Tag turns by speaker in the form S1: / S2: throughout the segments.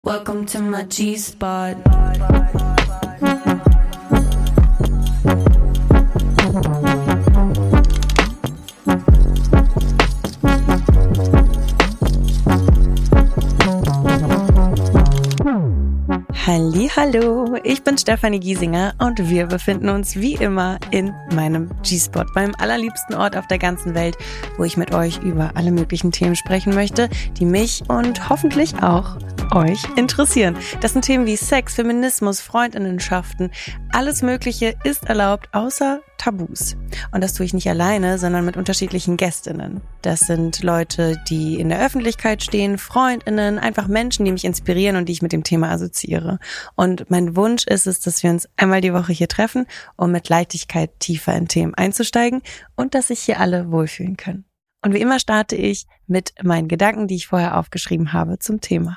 S1: Welcome to my G-Spot.
S2: Hallihallo, ich bin Stefanie Giesinger und wir befinden uns wie immer in meinem G-Spot, meinem allerliebsten Ort auf der ganzen Welt, wo ich mit euch über alle möglichen Themen sprechen möchte, die mich und hoffentlich auch euch interessieren. Das sind Themen wie Sex, Feminismus, Freundinnenschaften, alles Mögliche ist erlaubt, außer Tabus. Und das tue ich nicht alleine, sondern mit unterschiedlichen Gästinnen. Das sind Leute, die in der Öffentlichkeit stehen, Freundinnen, einfach Menschen, die mich inspirieren und die ich mit dem Thema assoziiere. Und mein Wunsch ist es, dass wir uns einmal die Woche hier treffen, um mit Leichtigkeit tiefer in Themen einzusteigen und dass sich hier alle wohlfühlen können. Und wie immer starte ich mit meinen Gedanken, die ich vorher aufgeschrieben habe zum Thema.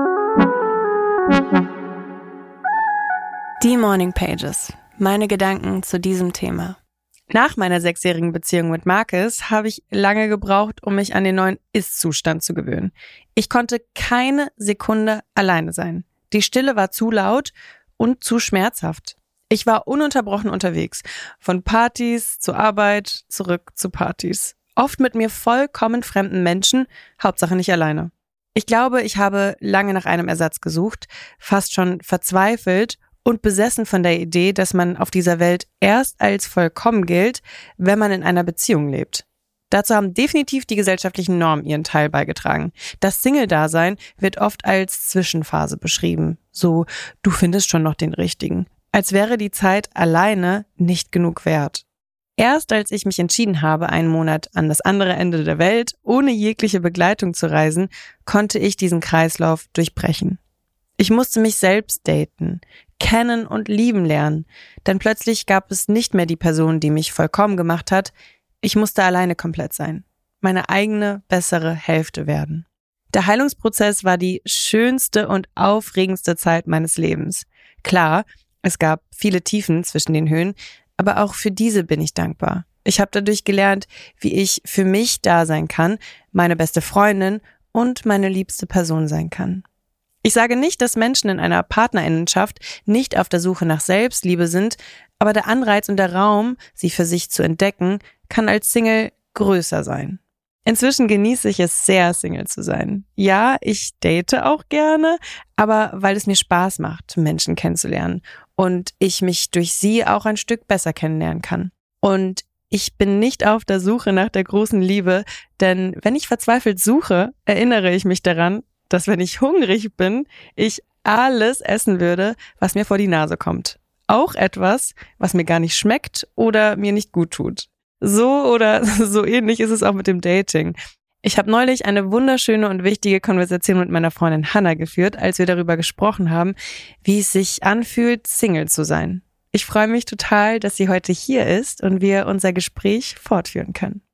S2: Die Morning Pages. Meine Gedanken zu diesem Thema. Nach meiner 6-jährigen Beziehung mit Marcus habe ich lange gebraucht, um mich an den neuen Ist-Zustand zu gewöhnen. Ich konnte keine Sekunde alleine sein. Die Stille war zu laut und zu schmerzhaft. Ich war ununterbrochen unterwegs. Von Partys zur Arbeit, zurück zu Partys. Oft mit mir vollkommen fremden Menschen, Hauptsache nicht alleine. Ich glaube, ich habe lange nach einem Ersatz gesucht, fast schon verzweifelt und besessen von der Idee, dass man auf dieser Welt erst als vollkommen gilt, wenn man in einer Beziehung lebt. Dazu haben definitiv die gesellschaftlichen Normen ihren Teil beigetragen. Das Single-Dasein wird oft als Zwischenphase beschrieben. So, du findest schon noch den Richtigen. Als wäre die Zeit alleine nicht genug wert. Erst als ich mich entschieden habe, einen Monat an das andere Ende der Welt ohne jegliche Begleitung zu reisen, konnte ich diesen Kreislauf durchbrechen. Ich musste mich selbst daten, kennen und lieben lernen, denn plötzlich gab es nicht mehr die Person, die mich vollkommen gemacht hat. Ich musste alleine komplett sein, meine eigene, bessere Hälfte werden. Der Heilungsprozess war die schönste und aufregendste Zeit meines Lebens. Klar, es gab viele Tiefen zwischen den Höhen, aber auch für diese bin ich dankbar. Ich habe dadurch gelernt, wie ich für mich da sein kann, meine beste Freundin und meine liebste Person sein kann. Ich sage nicht, dass Menschen in einer Partnerinnenschaft nicht auf der Suche nach Selbstliebe sind, aber der Anreiz und der Raum, sie für sich zu entdecken, kann als Single größer sein. Inzwischen genieße ich es sehr, Single zu sein. Ja, ich date auch gerne, aber weil es mir Spaß macht, Menschen kennenzulernen und ich mich durch sie auch ein Stück besser kennenlernen kann. Und ich bin nicht auf der Suche nach der großen Liebe, denn wenn ich verzweifelt suche, erinnere ich mich daran, dass wenn ich hungrig bin, ich alles essen würde, was mir vor die Nase kommt. Auch etwas, was mir gar nicht schmeckt oder mir nicht gut tut. So oder so ähnlich ist es auch mit dem Dating. Ich habe neulich eine wunderschöne und wichtige Konversation mit meiner Freundin Hannah geführt, als wir darüber gesprochen haben, wie es sich anfühlt, Single zu sein. Ich freue mich total, dass sie heute hier ist und wir unser Gespräch fortführen können.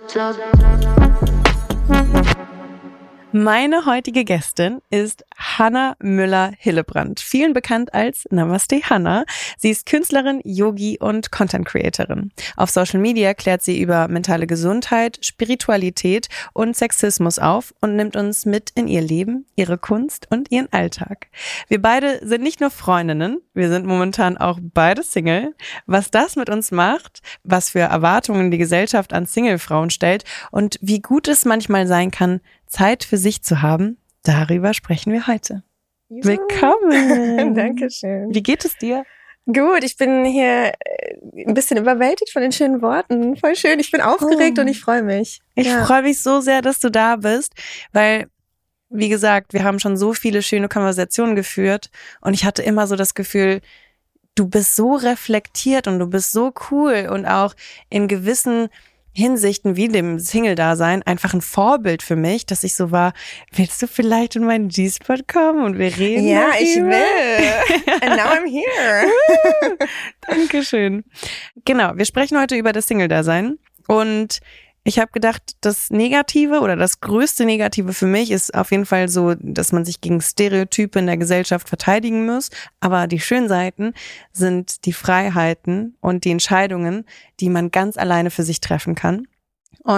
S2: Meine heutige Gästin ist Hannah Müller-Hillebrand, vielen bekannt als Namaste Hannah. Sie ist Künstlerin, Yogi und Content-Creatorin. Auf Social Media klärt sie über mentale Gesundheit, Spiritualität und Sexismus auf und nimmt uns mit in ihr Leben, ihre Kunst und ihren Alltag. Wir beide sind nicht nur Freundinnen, wir sind momentan auch beide Single. Was das mit uns macht, was für Erwartungen die Gesellschaft an Single-Frauen stellt und wie gut es manchmal sein kann, Zeit für sich zu haben, darüber sprechen wir heute.
S3: Juhu.
S2: Willkommen.
S3: Dankeschön.
S2: Wie geht es dir?
S3: Gut, ich bin hier ein bisschen überwältigt von den schönen Worten. Voll schön, ich bin aufgeregt und ich freue mich.
S2: Ich freue mich so sehr, dass du da bist, weil, wie gesagt, wir haben schon so viele schöne Konversationen geführt und ich hatte immer so das Gefühl, du bist so reflektiert und du bist so cool und auch in gewissen Hinsichten wie dem Single-Dasein einfach ein Vorbild für mich, dass ich so war, willst du vielleicht in meinen G-Spot kommen und wir reden?
S3: Ja,
S2: darüber?
S3: ich will. And now I'm here.
S2: Dankeschön. Genau, wir sprechen heute über das Single-Dasein und ich habe gedacht, das Negative oder das größte Negative für mich ist auf jeden Fall so, dass man sich gegen Stereotype in der Gesellschaft verteidigen muss. Aber die schönen Seiten sind die Freiheiten und die Entscheidungen, die man ganz alleine für sich treffen kann. Und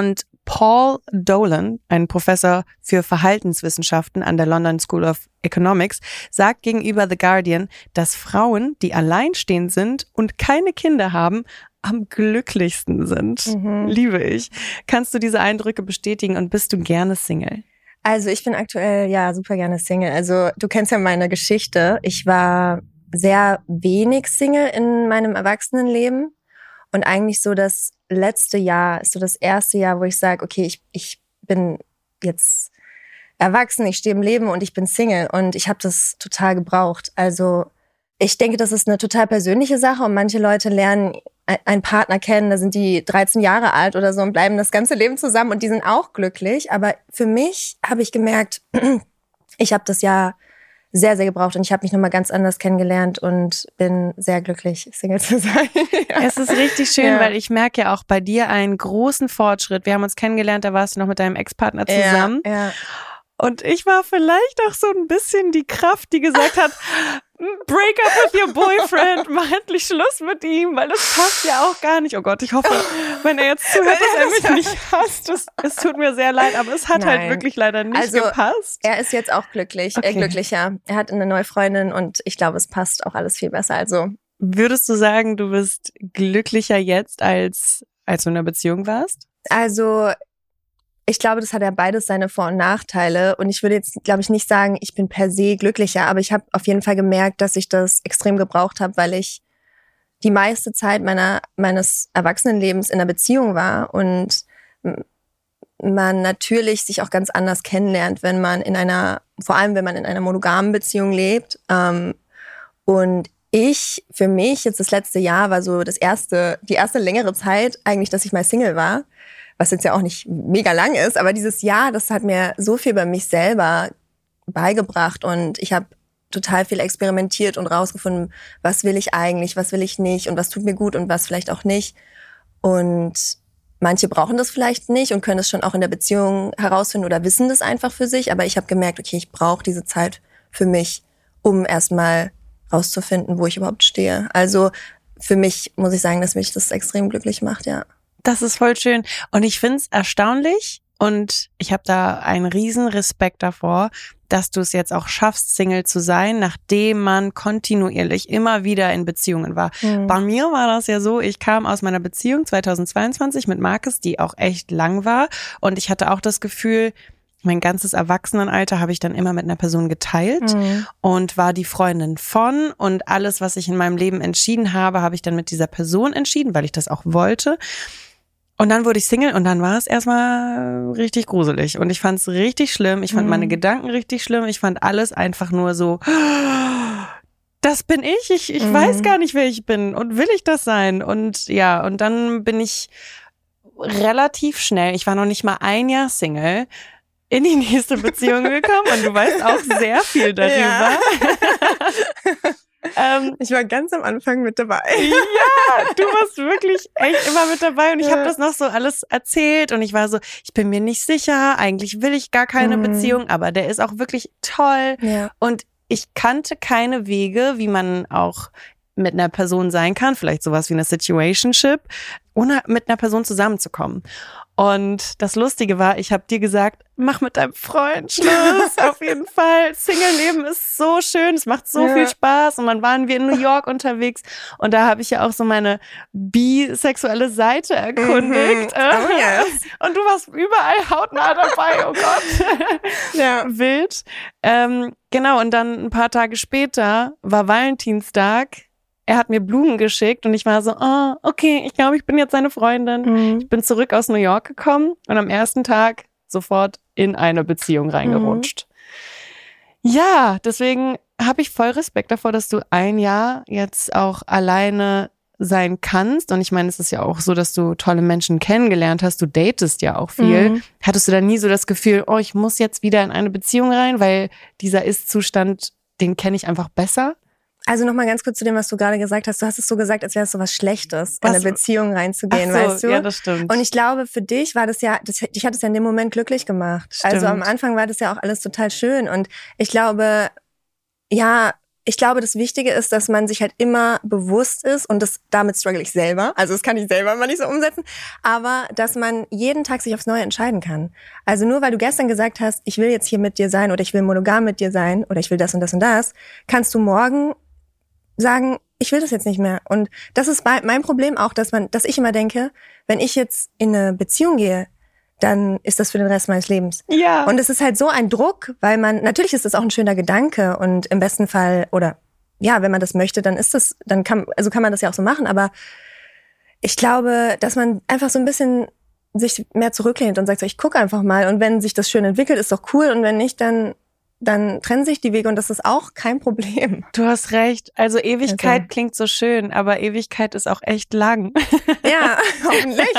S2: Paul Dolan, ein Professor für Verhaltenswissenschaften an der London School of Economics, sagt gegenüber The Guardian, dass Frauen, die alleinstehend sind und keine Kinder haben, am glücklichsten sind. Liebe ich. Kannst du diese Eindrücke bestätigen und bist du gerne Single?
S3: Also ich bin aktuell ja super gerne Single. Also du kennst ja meine Geschichte. Ich war sehr wenig Single in meinem Erwachsenenleben und eigentlich so das letzte Jahr ist so das erste Jahr, wo ich sage, okay, ich bin jetzt erwachsen, ich stehe im Leben und ich bin Single und ich habe das total gebraucht. Also ich denke, das ist eine total persönliche Sache und manche Leute lernen einen Partner kennen, da sind die 13 Jahre alt oder so und bleiben das ganze Leben zusammen und die sind auch glücklich. Aber für mich habe ich gemerkt, ich habe das Jahr sehr, sehr gebraucht und ich habe mich nochmal ganz anders kennengelernt und bin sehr glücklich, Single zu sein. Ja.
S2: Es ist richtig schön, weil ich merke ja auch bei dir einen großen Fortschritt. Wir haben uns kennengelernt, da warst du noch mit deinem Ex-Partner zusammen.
S3: Ja.
S2: Und ich war vielleicht auch so ein bisschen die Kraft, die gesagt hat, break up with your boyfriend, mach endlich Schluss mit ihm, weil das passt ja auch gar nicht. Oh Gott, ich hoffe, wenn er jetzt zuhört, dass er mich nicht hasst. Es tut mir sehr leid, aber es hat halt wirklich leider nicht gepasst.
S3: Er ist jetzt auch glücklich, glücklicher. Er hat eine neue Freundin und ich glaube, es passt auch alles viel besser. Also
S2: würdest du sagen, du bist glücklicher jetzt, als du in einer Beziehung warst?
S3: Also ich glaube, das hat ja beides seine Vor- und Nachteile. Und ich würde jetzt, glaube ich, nicht sagen, ich bin per se glücklicher, aber ich habe auf jeden Fall gemerkt, dass ich das extrem gebraucht habe, weil ich die meiste Zeit meines Erwachsenenlebens in einer Beziehung war und man natürlich sich auch ganz anders kennenlernt, vor allem wenn man in einer monogamen Beziehung lebt. Und für mich jetzt das letzte Jahr war so die erste längere Zeit eigentlich, dass ich mal Single war. Was jetzt ja auch nicht mega lang ist, aber dieses Jahr, das hat mir so viel über mich selber beigebracht und ich habe total viel experimentiert und rausgefunden, was will ich eigentlich, was will ich nicht und was tut mir gut und was vielleicht auch nicht. Und manche brauchen das vielleicht nicht und können es schon auch in der Beziehung herausfinden oder wissen das einfach für sich, aber ich habe gemerkt, okay, ich brauche diese Zeit für mich, um erstmal rauszufinden, wo ich überhaupt stehe. Also für mich muss ich sagen, dass mich das extrem glücklich macht, ja.
S2: Das ist voll schön. Und ich find's erstaunlich und ich habe da einen riesen Respekt davor, dass du es jetzt auch schaffst, Single zu sein, nachdem man kontinuierlich immer wieder in Beziehungen war. Bei mir war das ja so, ich kam aus meiner Beziehung 2022 mit Markus, die auch echt lang war und ich hatte auch das Gefühl, mein ganzes Erwachsenenalter habe ich dann immer mit einer Person geteilt und war die Freundin von und alles, was ich in meinem Leben entschieden habe, habe ich dann mit dieser Person entschieden, weil ich das auch wollte. Und dann wurde ich Single und dann war es erstmal richtig gruselig und ich fand es richtig schlimm. Ich fand meine Gedanken richtig schlimm. Ich fand alles einfach nur so, das bin ich. Ich weiß gar nicht, wer ich bin und will ich das sein? Und ja, und dann bin ich relativ schnell, ich war noch nicht mal ein Jahr Single, in die nächste Beziehung gekommen und du weißt auch sehr viel darüber. Ja.
S3: Ich war ganz am Anfang mit dabei.
S2: Ja, du warst wirklich echt immer mit dabei und ich habe das noch so alles erzählt und ich war so, ich bin mir nicht sicher, eigentlich will ich gar keine Beziehung, aber der ist auch wirklich toll und ich kannte keine Wege, wie man auch mit einer Person sein kann, vielleicht sowas wie eine Situationship, ohne mit einer Person zusammenzukommen. Und das Lustige war, ich habe dir gesagt, mach mit deinem Freund Schluss, auf jeden Fall. Single-Leben ist so schön, es macht so viel Spaß. Und dann waren wir in New York unterwegs und da habe ich ja auch so meine bisexuelle Seite erkundigt.
S3: Oh yes.
S2: Und du warst überall hautnah dabei, oh Gott.
S3: Ja.
S2: Wild. Genau, und dann ein paar Tage später war Valentinstag. Er hat mir Blumen geschickt und ich war so, oh, okay, ich glaube, ich bin jetzt seine Freundin. Ich bin zurück aus New York gekommen und am ersten Tag sofort in eine Beziehung reingerutscht. Ja, deswegen habe ich voll Respekt davor, dass du ein Jahr jetzt auch alleine sein kannst. Und ich meine, es ist ja auch so, dass du tolle Menschen kennengelernt hast. Du datest ja auch viel. Hattest du da nie so das Gefühl, oh, ich muss jetzt wieder in eine Beziehung rein, weil dieser Ist-Zustand, den kenne ich einfach besser?
S3: Also nochmal ganz kurz zu dem, was du gerade gesagt hast. Du hast es so gesagt, als wäre es so was Schlechtes, in eine Beziehung reinzugehen,
S2: Ach so,
S3: weißt du?
S2: Ja, das stimmt.
S3: Und ich glaube, für dich war dich hat es ja in dem Moment glücklich gemacht.
S2: Stimmt.
S3: Also am Anfang war das ja auch alles total schön. Und ich glaube, ja, Ich glaube, das Wichtige ist, dass man sich halt immer bewusst ist und damit struggle ich selber. Also das kann ich selber immer nicht so umsetzen. Aber dass man jeden Tag sich aufs Neue entscheiden kann. Also nur weil du gestern gesagt hast, ich will jetzt hier mit dir sein oder ich will monogam mit dir sein oder ich will das und das und das, kannst du morgen sagen, ich will das jetzt nicht mehr. Und das ist mein Problem auch, dass ich immer denke, wenn ich jetzt in eine Beziehung gehe, dann ist das für den Rest meines Lebens.
S2: Ja.
S3: Und es ist halt so ein Druck, weil natürlich ist das auch ein schöner Gedanke und im besten Fall, oder ja, wenn man das möchte, dann kann man das ja auch so machen, aber ich glaube, dass man einfach so ein bisschen sich mehr zurücklehnt und sagt so, ich gucke einfach mal und wenn sich das schön entwickelt, ist doch cool und wenn nicht, dann trennen sich die Wege und das ist auch kein Problem.
S2: Du hast recht. Also Ewigkeit klingt so schön, aber Ewigkeit ist auch echt lang.
S3: Ja, hoffentlich.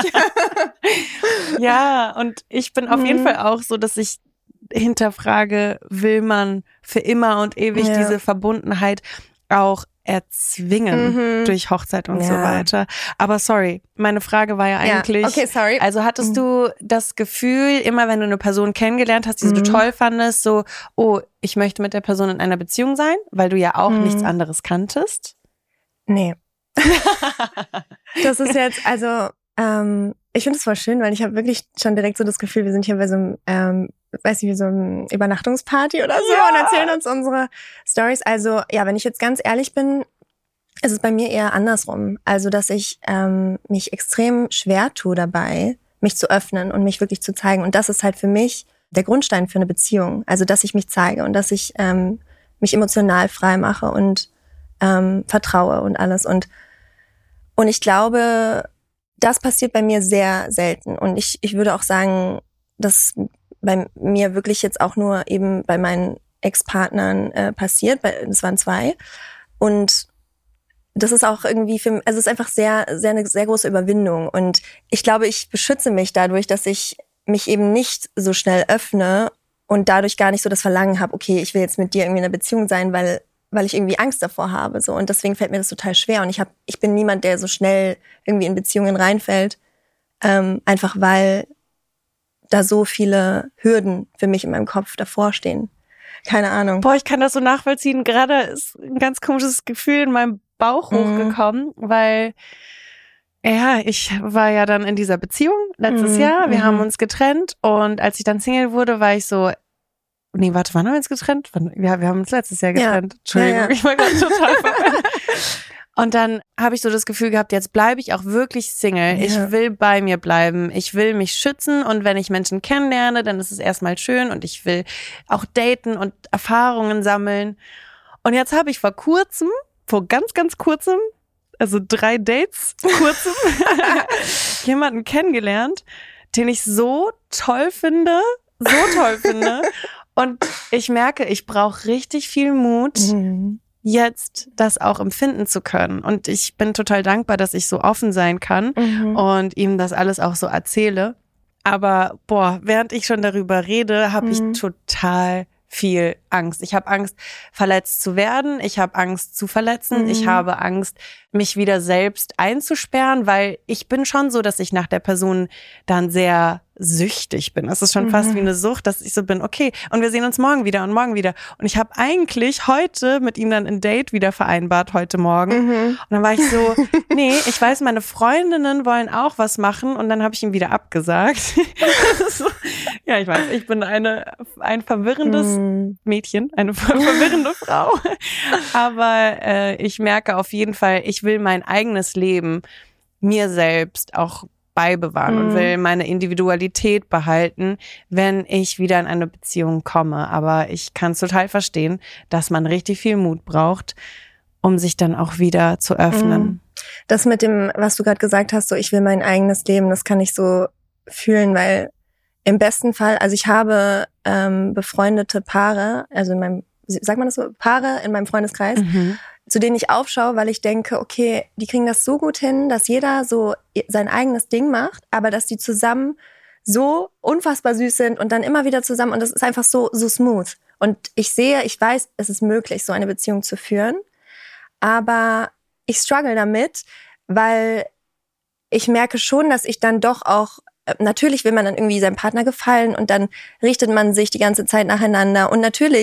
S2: Ja, und ich bin auf jeden Fall auch so, dass ich hinterfrage, will man für immer und ewig diese Verbundenheit auch erzwingen durch Hochzeit und so weiter. Aber sorry, meine Frage war ja eigentlich,
S3: okay, sorry.
S2: Also hattest du das Gefühl, immer wenn du eine Person kennengelernt hast, die du toll fandest, so, oh, ich möchte mit der Person in einer Beziehung sein, weil du ja auch nichts anderes kanntest?
S3: Nee. Das ist jetzt, also, ich finde es voll schön, weil ich habe wirklich schon direkt so das Gefühl, wir sind hier bei so einem, wie so eine Übernachtungsparty oder so und erzählen uns unsere Stories. Also ja, wenn ich jetzt ganz ehrlich bin, ist es bei mir eher andersrum. Also, dass ich mich extrem schwer tue dabei, mich zu öffnen und mich wirklich zu zeigen. Und das ist halt für mich der Grundstein für eine Beziehung. Also, dass ich mich zeige und dass ich mich emotional frei mache und vertraue und alles. Und ich glaube, das passiert bei mir sehr selten. Und ich würde auch sagen, dass bei mir wirklich jetzt auch nur eben bei meinen Ex-Partnern passiert. Das waren 2. Und das ist auch irgendwie es ist einfach eine sehr große Überwindung. Und ich glaube, ich beschütze mich dadurch, dass ich mich eben nicht so schnell öffne und dadurch gar nicht so das Verlangen habe, okay, ich will jetzt mit dir irgendwie in einer Beziehung sein, weil ich irgendwie Angst davor habe. So. Und deswegen fällt mir das total schwer. Und ich bin niemand, der so schnell irgendwie in Beziehungen reinfällt. Einfach weil da so viele Hürden für mich in meinem Kopf davor stehen. Keine Ahnung.
S2: Boah, ich kann das so nachvollziehen. Gerade ist ein ganz komisches Gefühl in meinem Bauch hochgekommen, weil ich war ja dann in dieser Beziehung letztes Jahr. Wir haben uns getrennt und als ich dann Single wurde, war ich so, nee, warte, wann haben wir uns getrennt? Ja, wir haben uns letztes Jahr getrennt. Entschuldigung, ich war gerade total verwirrt. Und dann habe ich so das Gefühl gehabt, jetzt bleibe ich auch wirklich Single. Ja. Ich will bei mir bleiben. Ich will mich schützen und wenn ich Menschen kennenlerne, dann ist es erstmal schön und ich will auch daten und Erfahrungen sammeln. Und jetzt habe ich vor ganz, ganz kurzem, also 3 Dates kurzem, jemanden kennengelernt, den ich so toll finde. Und ich merke, ich brauche richtig viel Mut, jetzt das auch empfinden zu können. Und ich bin total dankbar, dass ich so offen sein kann und ihm das alles auch so erzähle. Aber während ich schon darüber rede, habe ich total viel Angst. Ich habe Angst, verletzt zu werden. Ich habe Angst zu verletzen. Ich habe Angst, mich wieder selbst einzusperren, weil ich bin schon so, dass ich nach der Person dann sehr süchtig bin. Es ist schon fast wie eine Sucht, dass ich so bin, okay, und wir sehen uns morgen wieder und morgen wieder. Und ich habe eigentlich heute mit ihm dann ein Date wieder vereinbart, heute Morgen. Und dann war ich so, nee, ich weiß, meine Freundinnen wollen auch was machen und dann habe ich ihm wieder abgesagt. So, ja, ich weiß, ich bin ein verwirrendes Mädchen, eine verwirrende Frau. Aber ich merke auf jeden Fall, ich will mein eigenes Leben mir selbst auch beibewahren und will meine Individualität behalten, wenn ich wieder in eine Beziehung komme. Aber ich kann es total verstehen, dass man richtig viel Mut braucht, um sich dann auch wieder zu öffnen.
S3: Das mit dem, was du gerade gesagt hast, so ich will mein eigenes Leben, das kann ich so fühlen, weil im besten Fall, also ich habe befreundete Paare, also sagt man das so, Paare in meinem Freundeskreis, zu denen ich aufschaue, weil ich denke, okay, die kriegen das so gut hin, dass jeder so sein eigenes Ding macht, aber dass die zusammen so unfassbar süß sind und dann immer wieder zusammen und das ist einfach so smooth. Und ich weiß, es ist möglich, so eine Beziehung zu führen, aber ich struggle damit, weil ich merke schon, dass ich dann doch auch, natürlich will man dann irgendwie seinem Partner gefallen und dann richtet man sich die ganze Zeit nacheinander und natürlich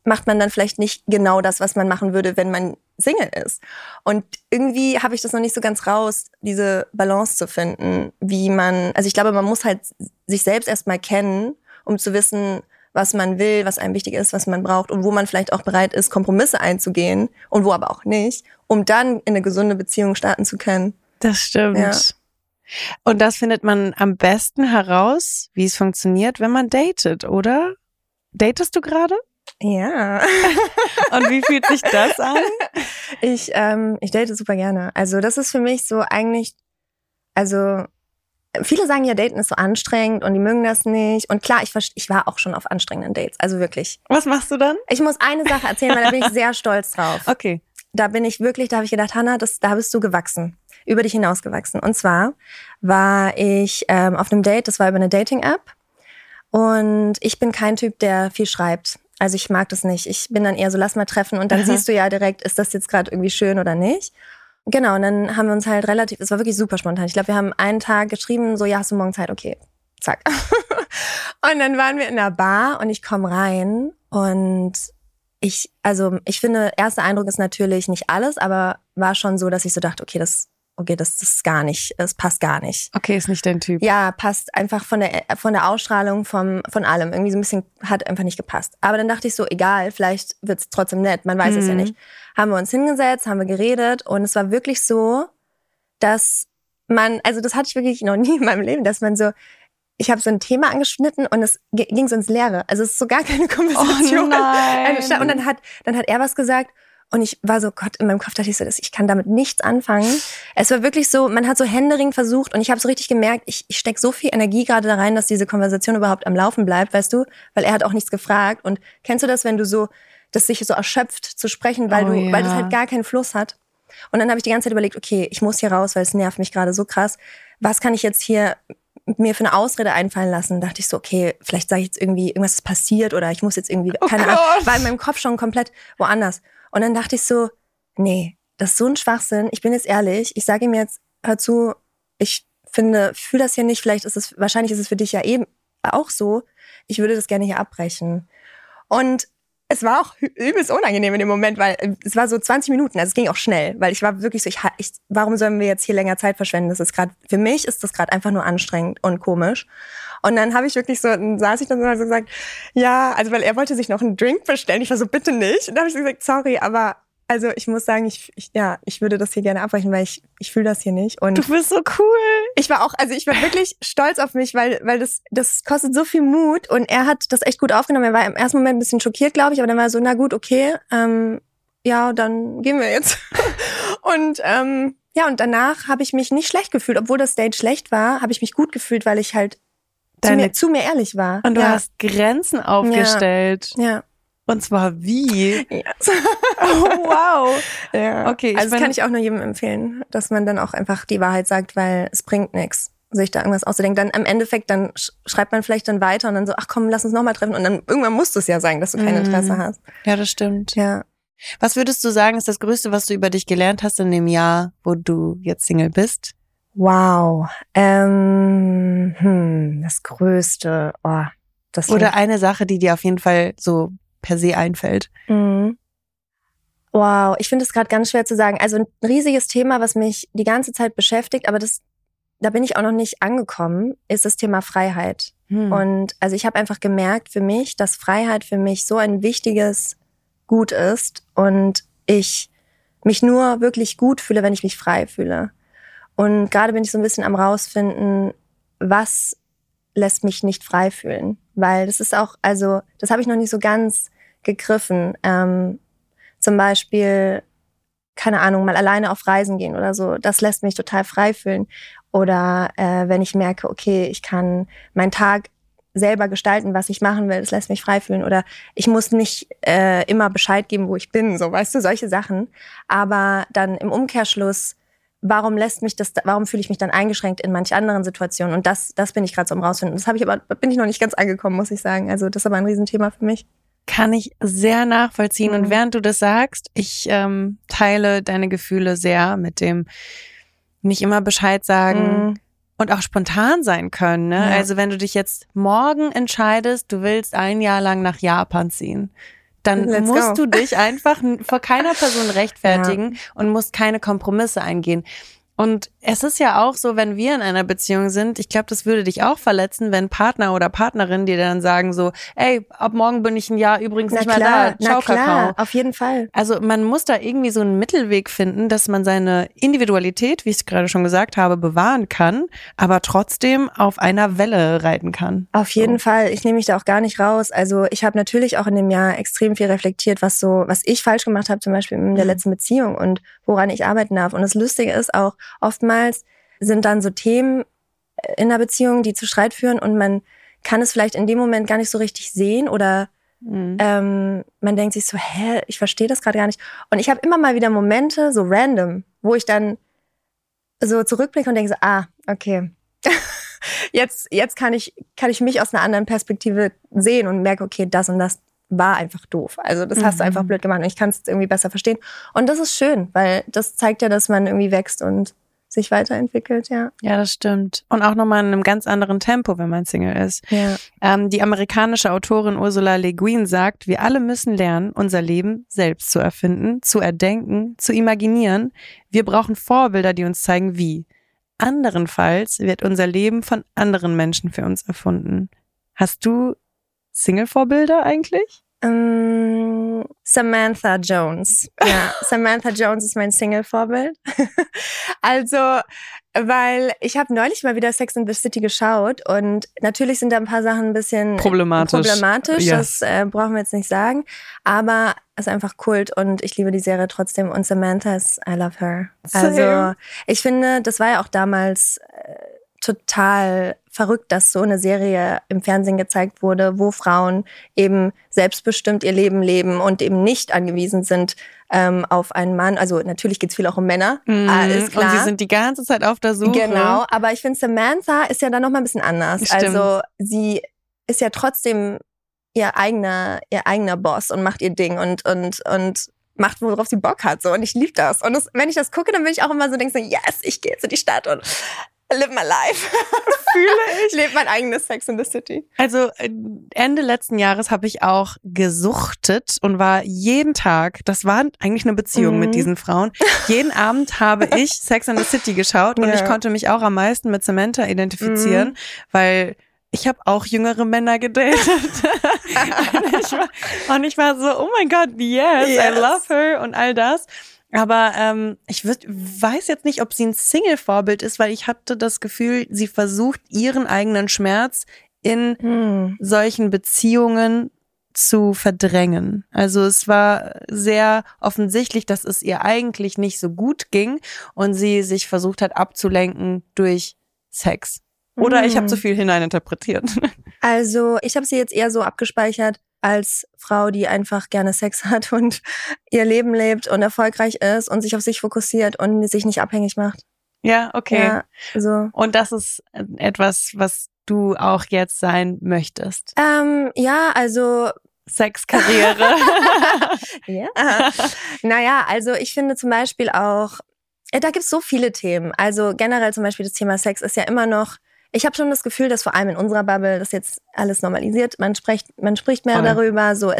S3: macht man dann vielleicht nicht genau das, was man machen würde, wenn man Single ist. Und irgendwie habe ich das noch nicht so ganz raus, diese Balance zu finden, wie man, also ich glaube, man muss halt sich selbst erstmal kennen, um zu wissen, was man will, was einem wichtig ist, was man braucht und wo man vielleicht auch bereit ist, Kompromisse einzugehen und wo aber auch nicht, um dann in eine gesunde Beziehung starten zu können.
S2: Das stimmt. Ja. Und das findet man am besten heraus, wie es funktioniert, wenn man datet, oder? Datest du gerade?
S3: Ja.
S2: Und wie fühlt sich das an?
S3: Ich date super gerne. Also das ist für mich so eigentlich, also viele sagen ja, Daten ist so anstrengend und die mögen das nicht. Und klar, ich war auch schon auf anstrengenden Dates, also wirklich.
S2: Was machst du dann?
S3: Ich muss eine Sache erzählen, weil da bin ich sehr stolz drauf.
S2: Okay.
S3: Da habe ich gedacht, Hannah, da bist du gewachsen, über dich hinausgewachsen. Und zwar war ich auf einem Date, das war über eine Dating-App. Und ich bin kein Typ, der viel schreibt. Also ich mag das nicht. Ich bin dann eher so, lass mal treffen und dann siehst du ja direkt, ist das jetzt gerade irgendwie schön oder nicht. Genau, und dann haben wir uns halt es war wirklich super spontan. Ich glaube, wir haben einen Tag geschrieben, so, ja, hast du morgen Zeit? Okay, zack. Und dann waren wir in der Bar und ich komme rein und ich finde, erster Eindruck ist natürlich nicht alles, aber war schon so, dass ich so dachte, das ist gar nicht, es passt gar nicht.
S2: Okay, ist nicht dein Typ.
S3: Ja, passt einfach von der Ausstrahlung, von allem. Irgendwie so ein bisschen hat einfach nicht gepasst. Aber dann dachte ich so, egal, vielleicht wird's trotzdem nett, man weiß es ja nicht. Haben wir uns hingesetzt, haben wir geredet und es war wirklich so, dass das hatte ich wirklich noch nie in meinem Leben, dass man so, ich habe so ein Thema angeschnitten und es ging so ins Leere. Also es ist so gar keine Konversation.
S2: Oh nein.
S3: Und dann hat er was gesagt. Und ich war so, Gott, in meinem Kopf dachte ich so, ich kann damit nichts anfangen. Es war wirklich so, man hat so händeringend versucht und ich habe so richtig gemerkt, ich stecke so viel Energie gerade da rein, dass diese Konversation überhaupt am Laufen bleibt, weißt du? Weil er hat auch nichts gefragt. Und kennst du das, wenn du so, das sich so erschöpft zu sprechen, weil das halt gar keinen Fluss hat? Und dann habe ich die ganze Zeit überlegt, okay, ich muss hier raus, weil es nervt mich gerade so krass. Was kann ich jetzt hier mir für eine Ausrede einfallen lassen? Dachte ich so, okay, vielleicht sage ich jetzt irgendwie, irgendwas ist passiert oder ich muss jetzt irgendwie, keine Ahnung, war in meinem Kopf schon komplett woanders. Und dann dachte ich so, nee, das ist so ein Schwachsinn. Ich bin jetzt ehrlich, ich sage ihm jetzt, hör zu, ich fühle das hier nicht, wahrscheinlich ist es für dich ja eben auch so, ich würde das gerne hier abbrechen. Und es war auch übelst unangenehm in dem Moment, weil es war so 20 Minuten, also es ging auch schnell, weil ich war wirklich so, warum sollen wir jetzt hier länger Zeit verschwenden? Für mich ist das gerade einfach nur anstrengend und komisch. Und dann habe ich wirklich saß ich dann so und gesagt, ja, also weil er wollte sich noch einen Drink bestellen. Ich war so, bitte nicht. Und dann habe ich so gesagt, sorry, aber also ich muss sagen, ich würde das hier gerne abbrechen, weil ich fühle das hier nicht. Und
S2: du bist so cool.
S3: Ich war wirklich stolz auf mich, weil das kostet so viel Mut und er hat das echt gut aufgenommen. Er war im ersten Moment ein bisschen schockiert, glaube ich, aber dann war er so, na gut, okay, ja, dann gehen wir jetzt. Und und danach habe ich mich nicht schlecht gefühlt, obwohl das Date schlecht war, habe ich mich gut gefühlt, weil ich halt zu mir ehrlich war.
S2: Und du hast Grenzen aufgestellt.
S3: Ja.
S2: Und zwar wie?
S3: Ja.
S2: Oh, wow.
S3: Ja.
S2: Okay,
S3: das kann ich auch nur jedem empfehlen, dass man dann auch einfach die Wahrheit sagt, weil es bringt nichts, sich da irgendwas auszudenken. Dann im Endeffekt, dann schreibt man vielleicht dann weiter und dann so, ach komm, lass uns nochmal treffen. Und dann irgendwann musst du es ja sagen, dass du kein Interesse hast.
S2: Ja, das stimmt.
S3: Ja.
S2: Was würdest du sagen, ist das Größte, was du über dich gelernt hast in dem Jahr, wo du jetzt Single bist?
S3: Wow. Das Größte.
S2: Oder eine Sache, die dir auf jeden Fall so per se einfällt.
S3: Mhm. Wow, ich finde es gerade ganz schwer zu sagen. Also ein riesiges Thema, was mich die ganze Zeit beschäftigt, aber da bin ich auch noch nicht angekommen, ist das Thema Freiheit. Und also ich habe einfach gemerkt für mich, dass Freiheit für mich so ein wichtiges Gut ist und ich mich nur wirklich gut fühle, wenn ich mich frei fühle. Und gerade bin ich so ein bisschen am rausfinden, was lässt mich nicht frei fühlen. Weil das ist auch, also das habe ich noch nicht so ganz gegriffen. Zum Beispiel, keine Ahnung, mal alleine auf Reisen gehen oder so. Das lässt mich total frei fühlen. Oder wenn ich merke, okay, ich kann meinen Tag selber gestalten, was ich machen will, das lässt mich frei fühlen. Oder ich muss nicht immer Bescheid geben, wo ich bin, so, weißt du, solche Sachen. Aber dann im Umkehrschluss, warum fühle ich mich dann eingeschränkt in manch anderen Situationen? Und das bin ich gerade so am rausfinden. Bin ich noch nicht ganz angekommen, muss ich sagen. Also das ist aber ein Riesenthema für mich.
S2: Kann ich sehr nachvollziehen. Und während du das sagst, ich teile deine Gefühle sehr mit dem nicht immer Bescheid sagen und auch spontan sein können. Ne? Ja. Also wenn du dich jetzt morgen entscheidest, du willst ein Jahr lang nach Japan ziehen, dann
S3: Let's
S2: musst
S3: go.
S2: du dich einfach vor keiner Person rechtfertigen und musst keine Kompromisse eingehen. Und es ist ja auch so, wenn wir in einer Beziehung sind, ich glaube, das würde dich auch verletzen, wenn Partner oder Partnerin dir dann sagen so, ey, ab morgen bin ich ein Jahr übrigens nicht mehr da, ciao, Kakao.
S3: Auf jeden Fall.
S2: Also man muss da irgendwie so einen Mittelweg finden, dass man seine Individualität, wie ich es gerade schon gesagt habe, bewahren kann, aber trotzdem auf einer Welle reiten kann.
S3: Auf jeden Fall. Ich nehme mich da auch gar nicht raus. Also ich habe natürlich auch in dem Jahr extrem viel reflektiert, was ich falsch gemacht habe, zum Beispiel in der letzten Beziehung und woran ich arbeiten darf. Und das Lustige ist auch, oftmals sind dann so Themen in der Beziehung, die zu Streit führen und man kann es vielleicht in dem Moment gar nicht so richtig sehen oder man denkt sich so, ich verstehe das gerade gar nicht. Und ich habe immer mal wieder Momente, so random, wo ich dann so zurückblicke und denke so, okay, jetzt kann ich mich aus einer anderen Perspektive sehen und merke, okay, das und das war einfach doof. Also das hast du einfach blöd gemacht und ich kann es irgendwie besser verstehen. Und das ist schön, weil das zeigt ja, dass man irgendwie wächst und sich weiterentwickelt, ja.
S2: Ja, das stimmt. Und auch nochmal in einem ganz anderen Tempo, wenn man Single ist.
S3: Ja.
S2: Die amerikanische Autorin Ursula Le Guin sagt, wir alle müssen lernen, unser Leben selbst zu erfinden, zu erdenken, zu imaginieren. Wir brauchen Vorbilder, die uns zeigen, wie. Anderenfalls wird unser Leben von anderen Menschen für uns erfunden. Hast du Single-Vorbilder eigentlich?
S3: Samantha Jones. Ja, Samantha Jones ist mein Single-Vorbild. Also, weil ich habe neulich mal wieder Sex and the City geschaut und natürlich sind da ein paar Sachen ein bisschen problematisch.
S2: Yes.
S3: Das brauchen wir jetzt nicht sagen. Aber es ist einfach Kult und ich liebe die Serie trotzdem und Samantha ist, I love her. Also, ich finde, das war ja auch damals total verrückt, dass so eine Serie im Fernsehen gezeigt wurde, wo Frauen eben selbstbestimmt ihr Leben leben und eben nicht angewiesen sind auf einen Mann. Also natürlich geht's viel auch um Männer, ist klar.
S2: Und sie sind die ganze Zeit auf der Suche.
S3: Genau, aber ich finde, Samantha ist ja dann noch mal ein bisschen anders.
S2: Stimmt.
S3: Also sie ist ja trotzdem ihr eigener Boss und macht ihr Ding und macht, worauf sie Bock hat. So. Und ich liebe das. Und wenn ich das gucke, dann bin ich auch immer so, denke so, yes, ich gehe jetzt in die Stadt und live my life. Fühle ich. Lebe mein eigenes Sex in the City.
S2: Also Ende letzten Jahres habe ich auch gesuchtet und war jeden Tag, das war eigentlich eine Beziehung mit diesen Frauen, jeden Abend habe ich Sex in the City geschaut und ich konnte mich auch am meisten mit Samantha identifizieren, weil ich habe auch jüngere Männer gedatet. und ich war so, oh mein Gott, yes, I love her und all das. Aber ich weiß jetzt nicht, ob sie ein Single-Vorbild ist, weil ich hatte das Gefühl, sie versucht, ihren eigenen Schmerz in solchen Beziehungen zu verdrängen. Also es war sehr offensichtlich, dass es ihr eigentlich nicht so gut ging und sie sich versucht hat abzulenken durch Sex. Oder ich habe zu viel hineininterpretiert.
S3: Also ich habe sie jetzt eher so abgespeichert als Frau, die einfach gerne Sex hat und ihr Leben lebt und erfolgreich ist und sich auf sich fokussiert und sich nicht abhängig macht.
S2: Ja, okay.
S3: Ja, so.
S2: Und das ist etwas, was du auch jetzt sein möchtest.
S3: Ja, also
S2: Sexkarriere.
S3: ja. Naja, also ich finde zum Beispiel auch, da gibt's so viele Themen. Also generell zum Beispiel das Thema Sex ist ja immer noch, ich habe schon das Gefühl, dass vor allem in unserer Bubble das jetzt alles normalisiert. Man spricht mehr darüber. So,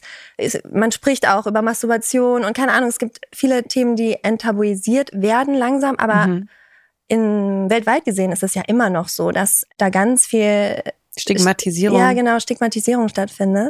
S3: man spricht auch über Masturbation und keine Ahnung. Es gibt viele Themen, die enttabuisiert werden langsam, aber weltweit gesehen ist es ja immer noch so, dass da ganz viel
S2: Stigmatisierung.
S3: Ja, genau, Stigmatisierung stattfindet.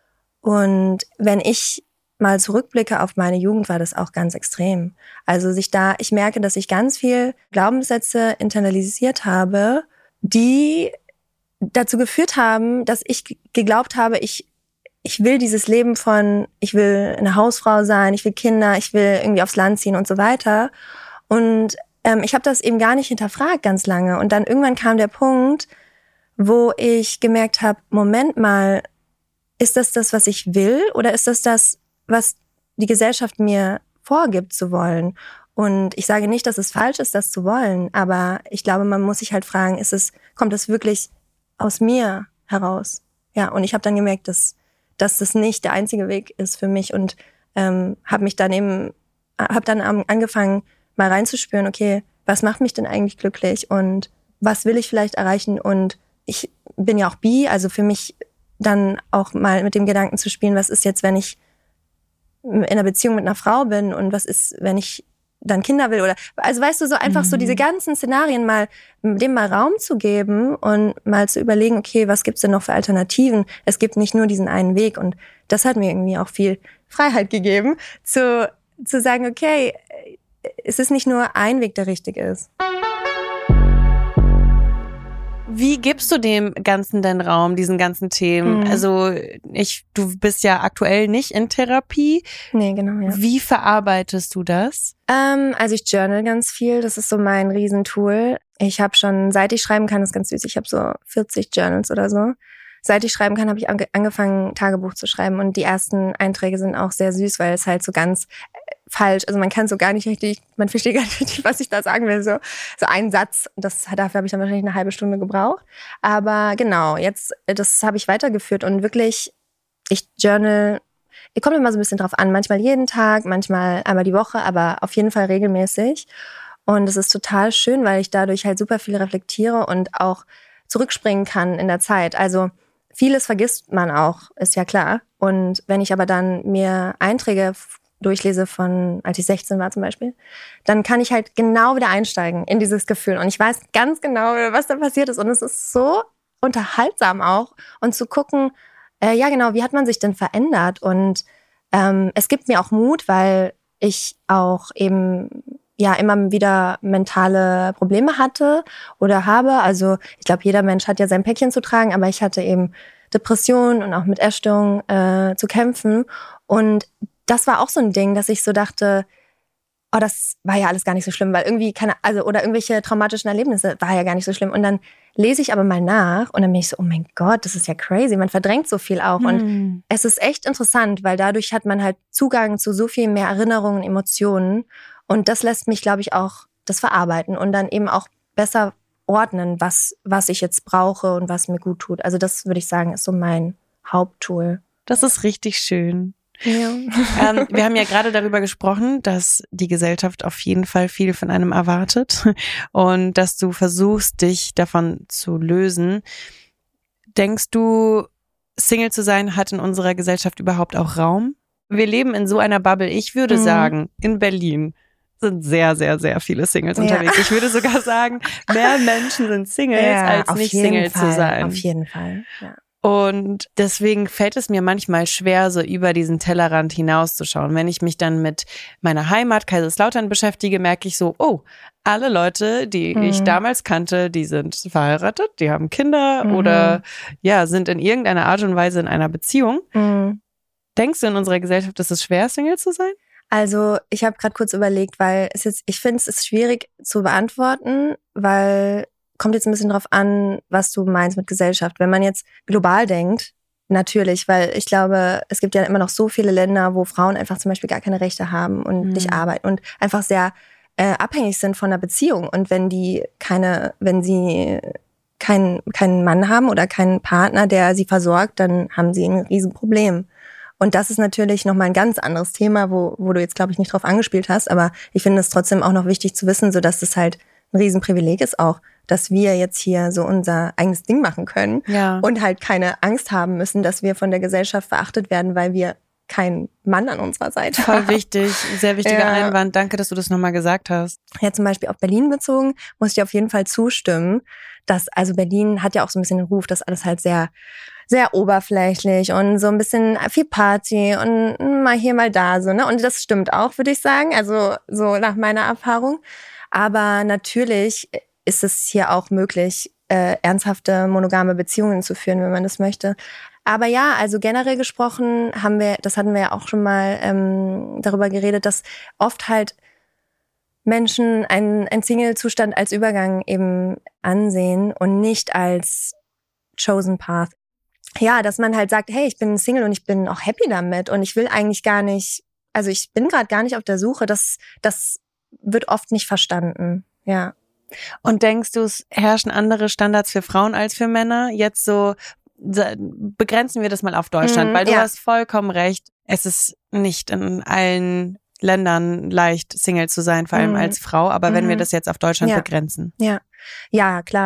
S3: Und wenn ich mal zurückblicke auf meine Jugend, war das auch ganz extrem. Also ich merke, dass ich ganz viel Glaubenssätze internalisiert habe, die dazu geführt haben, dass ich geglaubt habe, ich will dieses Leben ich will eine Hausfrau sein, ich will Kinder, ich will irgendwie aufs Land ziehen und so weiter. Und ich habe das eben gar nicht hinterfragt ganz lange. Und dann irgendwann kam der Punkt, wo ich gemerkt habe, Moment mal, ist das, was ich will oder ist das, was die Gesellschaft mir vorgibt zu wollen? Und ich sage nicht, dass es falsch ist, das zu wollen, aber ich glaube, man muss sich halt fragen, kommt es wirklich aus mir heraus? Ja, und ich habe dann gemerkt, dass das nicht der einzige Weg ist für mich und habe dann angefangen, mal reinzuspüren, okay, was macht mich denn eigentlich glücklich und was will ich vielleicht erreichen? Und ich bin ja auch bi, also für mich dann auch mal mit dem Gedanken zu spielen, was ist jetzt, wenn ich in einer Beziehung mit einer Frau bin und was ist, wenn ich dann Kinder will oder, also weißt du, so einfach so diese ganzen Szenarien dem mal Raum zu geben und mal zu überlegen, okay, was gibt's denn noch für Alternativen? Es gibt nicht nur diesen einen Weg und das hat mir irgendwie auch viel Freiheit gegeben, zu sagen, okay, es ist nicht nur ein Weg, der richtig ist.
S2: Wie gibst du dem Ganzen denn Raum, diesen ganzen Themen? Also du bist ja aktuell nicht in Therapie.
S3: Nee, genau, ja.
S2: Wie verarbeitest du das?
S3: Also ich journal ganz viel, das ist so mein Riesentool. Ich habe schon, seit ich schreiben kann, das ist ganz süß, ich habe so 40 Journals oder so. Seit ich schreiben kann, habe ich angefangen, Tagebuch zu schreiben und die ersten Einträge sind auch sehr süß, weil es halt so ganz falsch, also man kann so gar nicht richtig, man versteht gar nicht richtig, was ich da sagen will, so ein Satz, dafür habe ich dann wahrscheinlich eine halbe Stunde gebraucht, aber genau, das habe ich weitergeführt und wirklich, ich journal, kommt immer so ein bisschen drauf an, manchmal jeden Tag, manchmal einmal die Woche, aber auf jeden Fall regelmäßig und es ist total schön, weil ich dadurch halt super viel reflektiere und auch zurückspringen kann in der Zeit, also vieles vergisst man auch, ist ja klar und wenn ich aber dann mir Einträge durchlese von, als ich 16 war zum Beispiel, dann kann ich halt genau wieder einsteigen in dieses Gefühl. Und ich weiß ganz genau, was da passiert ist. Und es ist so unterhaltsam auch. Und zu gucken, ja genau, wie hat man sich denn verändert? Und es gibt mir auch Mut, weil ich auch eben ja immer wieder mentale Probleme hatte oder habe. Also ich glaube, jeder Mensch hat ja sein Päckchen zu tragen, aber ich hatte eben Depressionen und auch mit Essstörungen zu kämpfen. Und das war auch so ein Ding, dass ich so dachte, oh, das war ja alles gar nicht so schlimm, weil irgendwie oder irgendwelche traumatischen Erlebnisse war ja gar nicht so schlimm. Und dann lese ich aber mal nach und dann bin ich so, oh mein Gott, das ist ja crazy. Man verdrängt so viel auch. Und es ist echt interessant, weil dadurch hat man halt Zugang zu so viel mehr Erinnerungen, Emotionen. Und das lässt mich, glaube ich, auch das verarbeiten und dann eben auch besser ordnen, was ich jetzt brauche und was mir gut tut. Also das würde ich sagen, ist so mein Haupttool.
S2: Das ist richtig schön.
S3: Ja.
S2: Wir haben ja gerade darüber gesprochen, dass die Gesellschaft auf jeden Fall viel von einem erwartet und dass du versuchst, dich davon zu lösen. Denkst du, Single zu sein hat in unserer Gesellschaft überhaupt auch Raum? Wir leben in so einer Bubble. Ich würde sagen, in Berlin sind sehr, sehr, sehr viele Singles unterwegs. Ich würde sogar sagen, mehr Menschen sind Singles, als nicht Single zu sein.
S3: Auf jeden Fall, ja.
S2: Und deswegen fällt es mir manchmal schwer, so über diesen Tellerrand hinauszuschauen. Wenn ich mich dann mit meiner Heimat Kaiserslautern beschäftige, merke ich so, oh, alle Leute, die ich damals kannte, die sind verheiratet, die haben Kinder oder ja, sind in irgendeiner Art und Weise in einer Beziehung. Denkst du, in unserer Gesellschaft ist es schwer, Single zu sein?
S3: Also ich habe gerade kurz überlegt, weil ich finde, es ist schwierig zu beantworten, weil kommt jetzt ein bisschen drauf an, was du meinst mit Gesellschaft. Wenn man jetzt global denkt, natürlich, weil ich glaube, es gibt ja immer noch so viele Länder, wo Frauen einfach zum Beispiel gar keine Rechte haben und nicht arbeiten und einfach sehr abhängig sind von einer Beziehung. Und wenn sie keinen Mann haben oder keinen Partner, der sie versorgt, dann haben sie ein Riesenproblem. Und das ist natürlich nochmal ein ganz anderes Thema, wo du jetzt, glaube ich, nicht drauf angespielt hast. Aber ich finde es trotzdem auch noch wichtig zu wissen, so dass es halt ein Riesenprivileg ist auch, dass wir jetzt hier so unser eigenes Ding machen können und halt keine Angst haben müssen, dass wir von der Gesellschaft verachtet werden, weil wir keinen Mann an unserer Seite haben.
S2: Voll wichtig, sehr wichtiger Einwand. Danke, dass du das nochmal gesagt hast.
S3: Ja, zum Beispiel auf Berlin bezogen, muss ich auf jeden Fall zustimmen, also Berlin hat ja auch so ein bisschen den Ruf, dass alles halt sehr, sehr oberflächlich und so ein bisschen viel Party und mal hier, mal da, so, ne? Und das stimmt auch, würde ich sagen, also so nach meiner Erfahrung. Aber natürlich ist es hier auch möglich, ernsthafte monogame Beziehungen zu führen, wenn man das möchte. Aber ja, also generell gesprochen hatten wir ja auch schon mal darüber geredet, dass oft halt Menschen einen Single-Zustand als Übergang eben ansehen und nicht als chosen path. Ja, dass man halt sagt, hey, ich bin Single und ich bin auch happy damit und ich will eigentlich gar nicht, also ich bin gerade gar nicht auf der Suche, das wird oft nicht verstanden, ja.
S2: Und denkst du, es herrschen andere Standards für Frauen als für Männer? Jetzt so, begrenzen wir das mal auf Deutschland, weil du hast vollkommen recht, es ist nicht in allen Ländern leicht, Single zu sein, vor allem als Frau, aber wenn wir das jetzt auf Deutschland begrenzen.
S3: Ja, klar.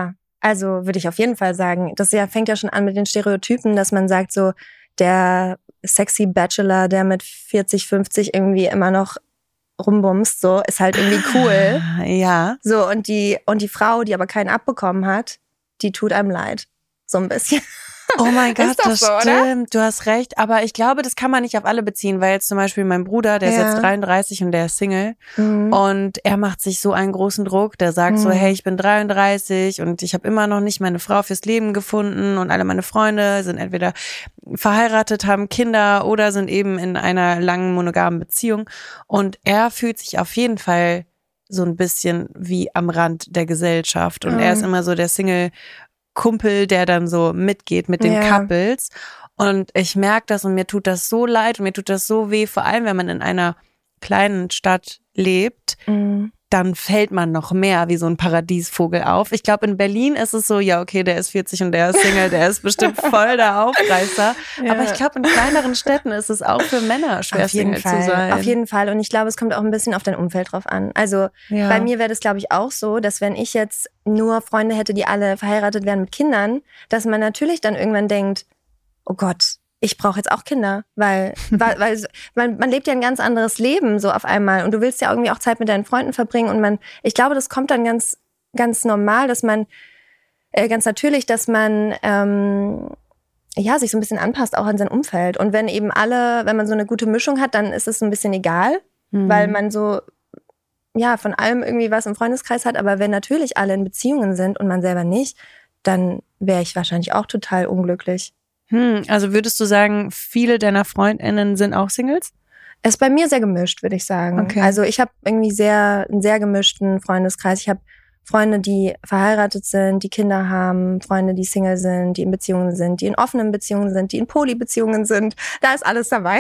S3: Also würde ich auf jeden Fall sagen. Das fängt ja schon an mit den Stereotypen, dass man sagt so, der sexy Bachelor, der mit 40, 50 irgendwie immer noch rumbumst, so, ist halt irgendwie cool.
S2: Ja.
S3: So, und die Frau, die aber keinen abbekommen hat, die tut einem leid. So ein bisschen.
S2: Oh mein Gott, das
S3: so,
S2: stimmt, du hast recht. Aber ich glaube, das kann man nicht auf alle beziehen, weil jetzt zum Beispiel mein Bruder, der ist jetzt 33 und der ist Single und er macht sich so einen großen Druck, der sagt so, hey, ich bin 33 und ich habe immer noch nicht meine Frau fürs Leben gefunden und alle meine Freunde sind entweder verheiratet, haben Kinder oder sind eben in einer langen monogamen Beziehung und er fühlt sich auf jeden Fall so ein bisschen wie am Rand der Gesellschaft und er ist immer so der Single-Kumpel, der dann so mitgeht mit den Couples. Und ich merke das und mir tut das so leid und mir tut das so weh, vor allem wenn man in einer kleinen Stadt lebt, dann fällt man noch mehr wie so ein Paradiesvogel auf. Ich glaube, in Berlin ist es so, ja okay, der ist 40 und der ist Single, der ist bestimmt voll der Aufreißer. Ja. Aber ich glaube, in kleineren Städten ist es auch für Männer schwer, Single zu sein.
S3: Auf jeden Fall. Und ich glaube, es kommt auch ein bisschen auf dein Umfeld drauf an. Also bei mir wäre das, glaube ich, auch so, dass wenn ich jetzt nur Freunde hätte, die alle verheiratet wären mit Kindern, dass man natürlich dann irgendwann denkt, oh Gott, ich brauche jetzt auch Kinder, weil man lebt ja ein ganz anderes Leben so auf einmal und du willst ja irgendwie auch Zeit mit deinen Freunden verbringen und ich glaube, das kommt dann ganz, ganz normal, dass man, ganz natürlich, dass man, sich so ein bisschen anpasst auch an sein Umfeld und wenn man so eine gute Mischung hat, dann ist es ein bisschen egal, weil man so, von allem irgendwie was im Freundeskreis hat, aber wenn natürlich alle in Beziehungen sind und man selber nicht, dann wäre ich wahrscheinlich auch total unglücklich.
S2: Also würdest du sagen, viele deiner FreundInnen sind auch Singles?
S3: Es ist bei mir sehr gemischt, würde ich sagen. Okay. Also ich habe irgendwie einen sehr gemischten Freundeskreis. Ich habe Freunde, die verheiratet sind, die Kinder haben, Freunde, die Single sind, die in Beziehungen sind, die in offenen Beziehungen sind, die in Polybeziehungen sind. Da ist alles dabei.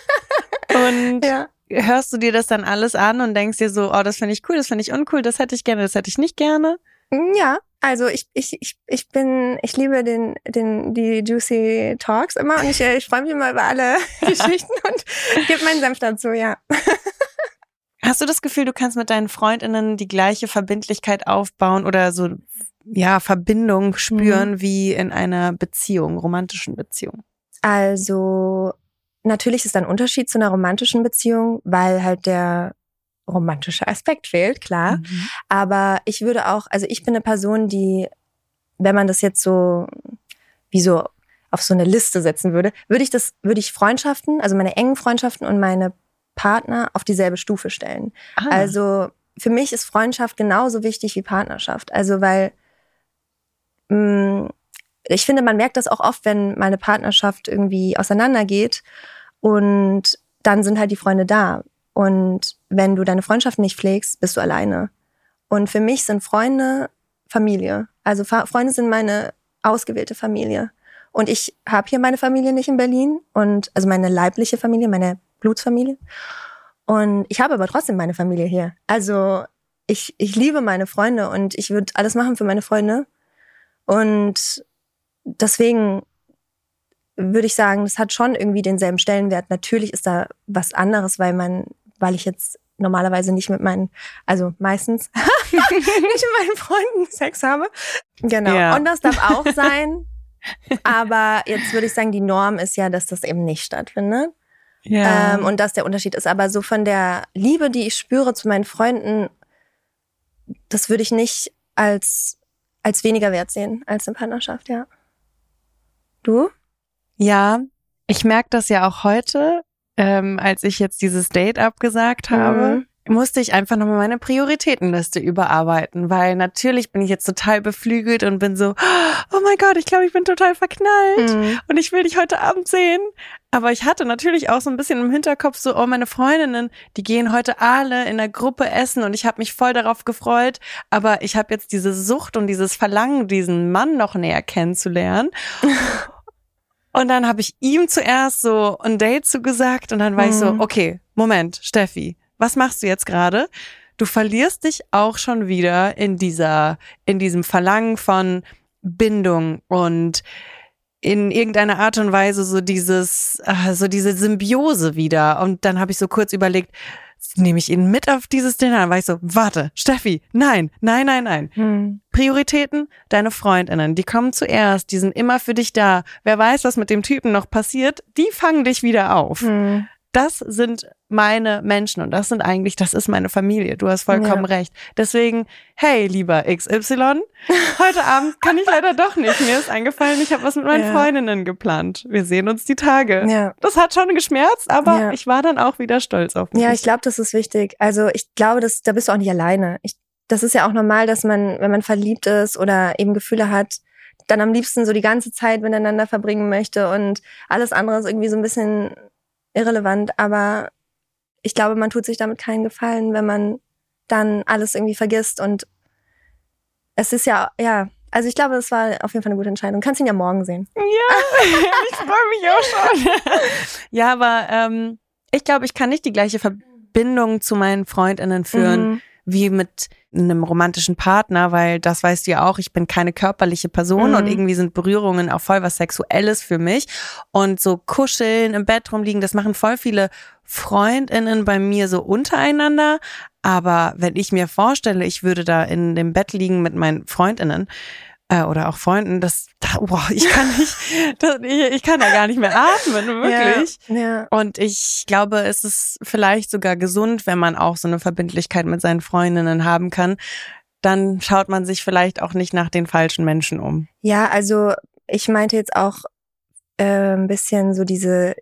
S2: Und hörst du dir das dann alles an und denkst dir so, oh, das finde ich cool, das finde ich uncool, das hätte ich gerne, das hätte ich nicht gerne?
S3: Ja, also ich liebe die Juicy Talks immer und ich freue mich immer über alle Geschichten und gebe meinen Senf dazu, ja.
S2: Hast du das Gefühl, du kannst mit deinen FreundInnen die gleiche Verbindlichkeit aufbauen oder so, Verbindung spüren wie in einer Beziehung, romantischen Beziehung?
S3: Also, natürlich ist da ein Unterschied zu einer romantischen Beziehung, weil halt der romantische Aspekt fehlt, klar. Aber ich würde auch, also ich bin eine Person, die, wenn man das jetzt so, wie so auf so eine Liste setzen würde ich Freundschaften, also meine engen Freundschaften und meine Partner auf dieselbe Stufe stellen. Also für mich ist Freundschaft genauso wichtig wie Partnerschaft. Also weil ich finde, man merkt das auch oft, wenn meine Partnerschaft irgendwie auseinandergeht und dann sind halt die Freunde da. Und wenn du deine Freundschaft nicht pflegst, bist du alleine. Und für mich sind Freunde Familie. Also Freunde sind meine ausgewählte Familie. Und ich habe hier meine Familie nicht in Berlin. Also meine leibliche Familie, meine Blutsfamilie. Und ich habe aber trotzdem meine Familie hier. Also ich liebe meine Freunde und ich würde alles machen für meine Freunde. Und deswegen würde ich sagen, das hat schon irgendwie denselben Stellenwert. Natürlich ist da was anderes, weil ich jetzt normalerweise nicht mit meistens nicht mit meinen Freunden Sex habe. Genau. Ja. Und das darf auch sein. Aber jetzt würde ich sagen, die Norm ist ja, dass das eben nicht stattfindet. Ja. Und dass der Unterschied ist. Aber so von der Liebe, die ich spüre zu meinen Freunden, das würde ich nicht als weniger wert sehen als eine Partnerschaft, ja. Du?
S2: Ja, ich merke das ja auch heute, als ich jetzt dieses Date abgesagt habe, musste ich einfach nochmal meine Prioritätenliste überarbeiten, weil natürlich bin ich jetzt total beflügelt und bin so, oh mein Gott, ich glaube, ich bin total verknallt und ich will dich heute Abend sehen. Aber ich hatte natürlich auch so ein bisschen im Hinterkopf so, oh, meine Freundinnen, die gehen heute alle in der Gruppe essen und ich habe mich voll darauf gefreut, aber ich habe jetzt diese Sucht und dieses Verlangen, diesen Mann noch näher kennenzulernen. Und dann habe ich ihm zuerst so ein Date zugesagt und dann war ich so, okay, Moment, Steffi, was machst du jetzt gerade? Du verlierst dich auch schon wieder in diesem Verlangen von Bindung und in irgendeiner Art und Weise so diese Symbiose wieder. Und dann habe ich so kurz überlegt, nehme ich ihn mit auf dieses Dinner? Dann war ich so, warte, Steffi, nein. Prioritäten, deine FreundInnen, die kommen zuerst, die sind immer für dich da. Wer weiß, was mit dem Typen noch passiert, die fangen dich wieder auf. Das sind meine Menschen und das ist meine Familie. Du hast vollkommen recht. Deswegen, hey, lieber XY, heute Abend kann ich leider doch nicht. Mir ist eingefallen, ich habe was mit meinen Freundinnen geplant. Wir sehen uns die Tage. Ja. Das hat schon geschmerzt, aber ich war dann auch wieder stolz auf mich.
S3: Ja, ich glaube, das ist wichtig. Also ich glaube, da bist du auch nicht alleine. Das ist ja auch normal, dass man, wenn man verliebt ist oder eben Gefühle hat, dann am liebsten so die ganze Zeit miteinander verbringen möchte und alles andere ist irgendwie so ein bisschen irrelevant, aber ich glaube, man tut sich damit keinen Gefallen, wenn man dann alles irgendwie vergisst und es ist also ich glaube, das war auf jeden Fall eine gute Entscheidung. Du kannst ihn ja morgen sehen.
S2: Ja, ich freue mich auch schon. Ja, aber ich glaube, ich kann nicht die gleiche Verbindung zu meinen FreundInnen führen, wie mit einem romantischen Partner, weil das weißt du ja auch, ich bin keine körperliche Person und irgendwie sind Berührungen auch voll was Sexuelles für mich und so kuscheln, im Bett rumliegen, das machen voll viele FreundInnen bei mir so untereinander, aber wenn ich mir vorstelle, ich würde da in dem Bett liegen mit meinen FreundInnen oder auch Freunden, ich kann da gar nicht mehr atmen, wirklich. Ja. Und ich glaube, es ist vielleicht sogar gesund, wenn man auch so eine Verbindlichkeit mit seinen Freundinnen haben kann. Dann schaut man sich vielleicht auch nicht nach den falschen Menschen um.
S3: Ja, also ich meinte jetzt auch ein bisschen so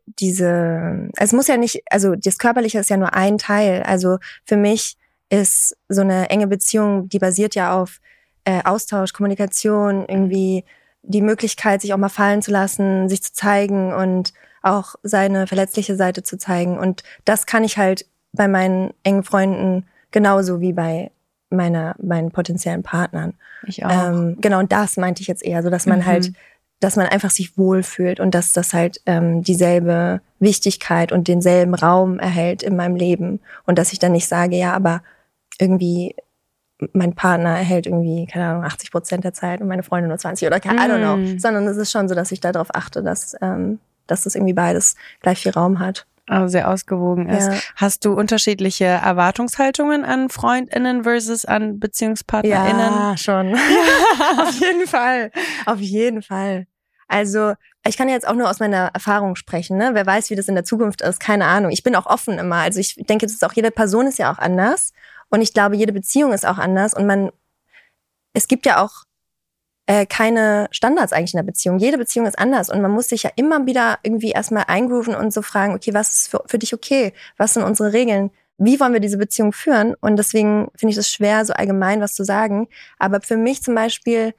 S3: es muss ja nicht, also das Körperliche ist ja nur ein Teil. Also für mich ist so eine enge Beziehung, die basiert ja auf Austausch, Kommunikation, irgendwie die Möglichkeit, sich auch mal fallen zu lassen, sich zu zeigen und auch seine verletzliche Seite zu zeigen. Und das kann ich halt bei meinen engen Freunden genauso wie bei meinen potenziellen Partnern.
S2: Ich auch.
S3: Genau, und das meinte ich jetzt eher, so dass man halt, dass man einfach sich wohlfühlt und dass das halt dieselbe Wichtigkeit und denselben Raum erhält in meinem Leben. Und dass ich dann nicht sage, ja, aber irgendwie mein Partner erhält irgendwie, keine Ahnung, 80% der Zeit und meine Freundin nur 20 oder I don't know. Sondern es ist schon so, dass ich darauf achte, dass das irgendwie beides gleich viel Raum hat.
S2: Also sehr ausgewogen ist. Ja. Hast du unterschiedliche Erwartungshaltungen an FreundInnen versus an BeziehungspartnerInnen?
S3: Ja, schon. Auf jeden Fall. Auf jeden Fall. Also ich kann jetzt auch nur aus meiner Erfahrung sprechen, ne? Wer weiß, wie das in der Zukunft ist, keine Ahnung. Ich bin auch offen immer. Also ich denke, das ist auch, jede Person ist ja auch anders. Und ich glaube, jede Beziehung ist auch anders. Und es gibt ja auch keine Standards eigentlich in der Beziehung. Jede Beziehung ist anders. Und man muss sich ja immer wieder irgendwie erstmal eingrooven und so fragen, okay, was ist für dich okay? Was sind unsere Regeln? Wie wollen wir diese Beziehung führen? Und deswegen finde ich es schwer, so allgemein was zu sagen. Aber für mich zum Beispiel,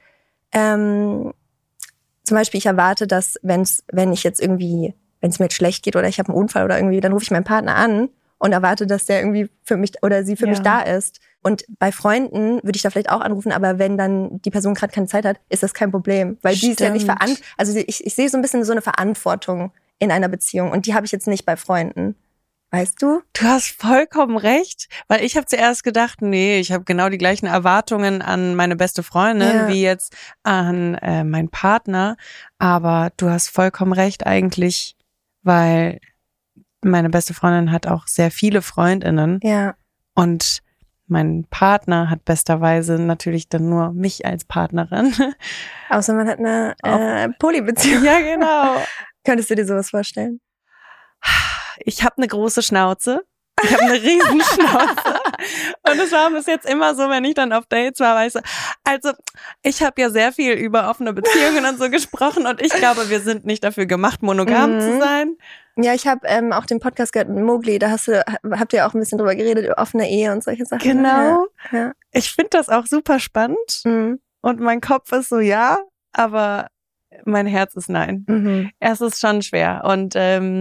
S3: ich erwarte, dass wenn es mir jetzt schlecht geht oder ich habe einen Unfall oder irgendwie, dann rufe ich meinen Partner an und erwarte, dass der irgendwie für mich oder sie für mich da ist. Und bei Freunden würde ich da vielleicht auch anrufen, aber wenn dann die Person gerade keine Zeit hat, ist das kein Problem. Weil die ist ja nicht also ich sehe so ein bisschen so eine Verantwortung in einer Beziehung und die habe ich jetzt nicht bei Freunden. Weißt du?
S2: Du hast vollkommen recht, weil ich habe zuerst gedacht, nee, ich habe genau die gleichen Erwartungen an meine beste Freundin wie jetzt an meinen Partner. Aber du hast vollkommen recht eigentlich, weil meine beste Freundin hat auch sehr viele FreundInnen.
S3: Ja.
S2: Und mein Partner hat besterweise natürlich dann nur mich als Partnerin.
S3: Außer man hat eine Polybeziehung.
S2: Ja, genau.
S3: Könntest du dir sowas vorstellen?
S2: Ich habe eine große Schnauze. Ich habe eine riesen Schnauze. Und es war bis jetzt immer so, wenn ich dann auf Dates war, weißt du, also ich habe ja sehr viel über offene Beziehungen und so gesprochen und ich glaube, wir sind nicht dafür gemacht, monogam zu sein.
S3: Ja, ich habe auch den Podcast gehört mit Mowgli, da habt ihr auch ein bisschen drüber geredet, über offene Ehe und solche Sachen.
S2: Genau.
S3: Ja.
S2: Ich finde das auch super spannend und mein Kopf ist so ja, aber mein Herz ist nein. Es ist schon schwer und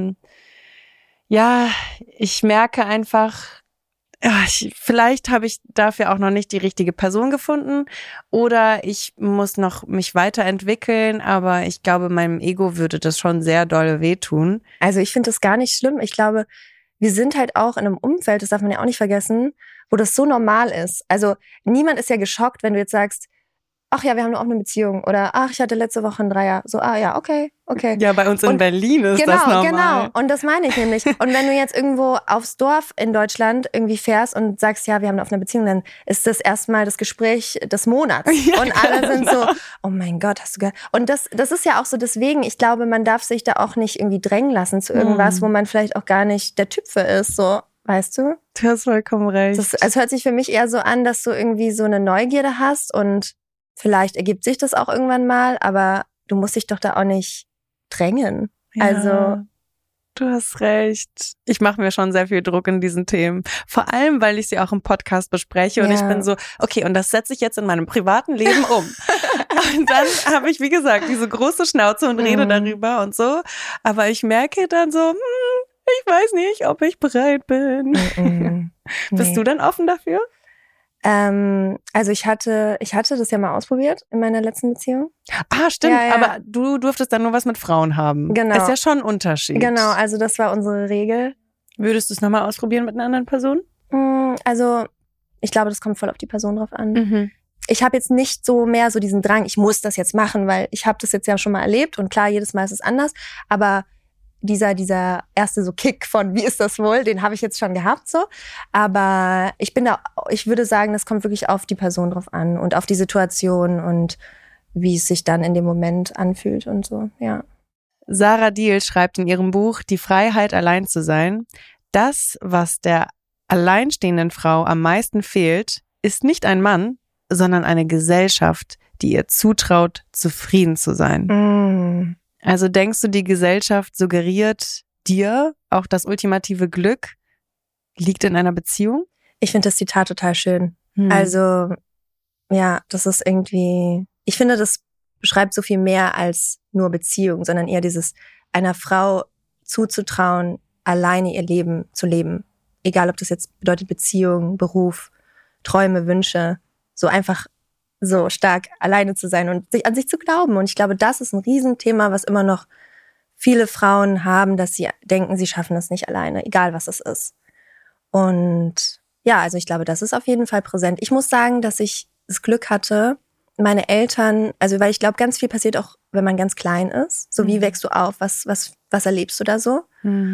S2: ja, ich merke einfach, vielleicht habe ich dafür auch noch nicht die richtige Person gefunden oder ich muss noch mich weiterentwickeln, aber ich glaube, meinem Ego würde das schon sehr doll wehtun.
S3: Also ich finde das gar nicht schlimm. Ich glaube, wir sind halt auch in einem Umfeld, das darf man ja auch nicht vergessen, wo das so normal ist. Also niemand ist ja geschockt, wenn du jetzt sagst, ach ja, wir haben eine offene Beziehung. Oder ach, ich hatte letzte Woche einen Dreier. So, ja, okay.
S2: Ja, bei uns in Berlin ist das normal.
S3: Genau. Und das meine ich nämlich. Und wenn du jetzt irgendwo aufs Dorf in Deutschland irgendwie fährst und sagst, ja, wir haben eine offene Beziehung, dann ist das erstmal das Gespräch des Monats. Ja, und alle sind so, oh mein Gott, hast du gehört? Und das ist ja auch so, deswegen, ich glaube, man darf sich da auch nicht irgendwie drängen lassen zu irgendwas, wo man vielleicht auch gar nicht der Typ für ist, so, weißt du?
S2: Du hast vollkommen recht.
S3: Es hört sich für mich eher so an, dass du irgendwie so eine Neugierde hast und vielleicht ergibt sich das auch irgendwann mal, aber du musst dich doch da auch nicht drängen.
S2: Ja,
S3: also
S2: du hast recht. Ich mache mir schon sehr viel Druck in diesen Themen. Vor allem, weil ich sie auch im Podcast bespreche und ich bin so, okay, und das setze ich jetzt in meinem privaten Leben um. Und dann habe ich, wie gesagt, diese große Schnauze und rede darüber und so. Aber ich merke dann so, ich weiß nicht, ob ich bereit bin. Bist du dann offen dafür?
S3: Also ich hatte das ja mal ausprobiert in meiner letzten Beziehung.
S2: Ah, stimmt, ja. Aber du durftest dann nur was mit Frauen haben.
S3: Genau.
S2: Ist ja schon ein Unterschied.
S3: Genau, also das war unsere Regel.
S2: Würdest du es nochmal ausprobieren mit einer anderen Person?
S3: Also ich glaube, das kommt voll auf die Person drauf an. Ich habe jetzt nicht so mehr so diesen Drang, ich muss das jetzt machen, weil ich habe das jetzt ja schon mal erlebt und klar, jedes Mal ist es anders, aber dieser erste so Kick von wie ist das wohl, den habe ich jetzt schon gehabt so, aber ich würde sagen, das kommt wirklich auf die Person drauf an und auf die Situation und wie es sich dann in dem Moment anfühlt und so, ja.
S2: Sarah Diehl schreibt in ihrem Buch Die Freiheit, allein zu sein, das, was der alleinstehenden Frau am meisten fehlt, ist nicht ein Mann, sondern eine Gesellschaft, die ihr zutraut, zufrieden zu sein. Also denkst du, die Gesellschaft suggeriert dir auch das ultimative Glück liegt in einer Beziehung? Ich
S3: finde das Zitat total schön. Also, ja, das ist irgendwie, ich finde, das beschreibt so viel mehr als nur Beziehung, sondern eher dieses, einer Frau zuzutrauen, alleine ihr Leben zu leben. Egal, ob das jetzt bedeutet Beziehung, Beruf, Träume, Wünsche, so einfach so stark alleine zu sein und an sich zu glauben. Und ich glaube, das ist ein Riesenthema, was immer noch viele Frauen haben, dass sie denken, sie schaffen es nicht alleine, egal was es ist. Und ja, also ich glaube, das ist auf jeden Fall präsent. Ich muss sagen, dass ich das Glück hatte, meine Eltern, also weil ich glaube, ganz viel passiert auch, wenn man ganz klein ist. So wie wächst du auf? Was erlebst du da so?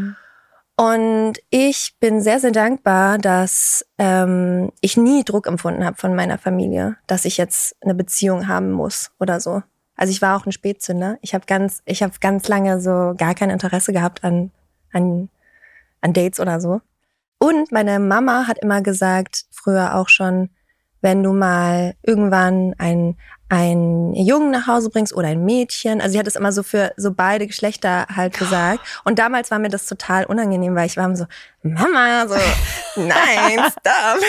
S3: Und ich bin sehr, sehr dankbar, dass ich nie Druck empfunden habe von meiner Familie, dass ich jetzt eine Beziehung haben muss oder so. Also ich war auch ein Spätzünder. Ich habe ganz lange so gar kein Interesse gehabt an Dates oder so. Und meine Mama hat immer gesagt, früher auch schon, wenn du mal irgendwann einen Jungen nach Hause bringst oder ein Mädchen. Also sie hat es immer so für so beide Geschlechter halt gesagt. Und damals war mir das total unangenehm, weil ich war immer so, Mama, so, nein, stop.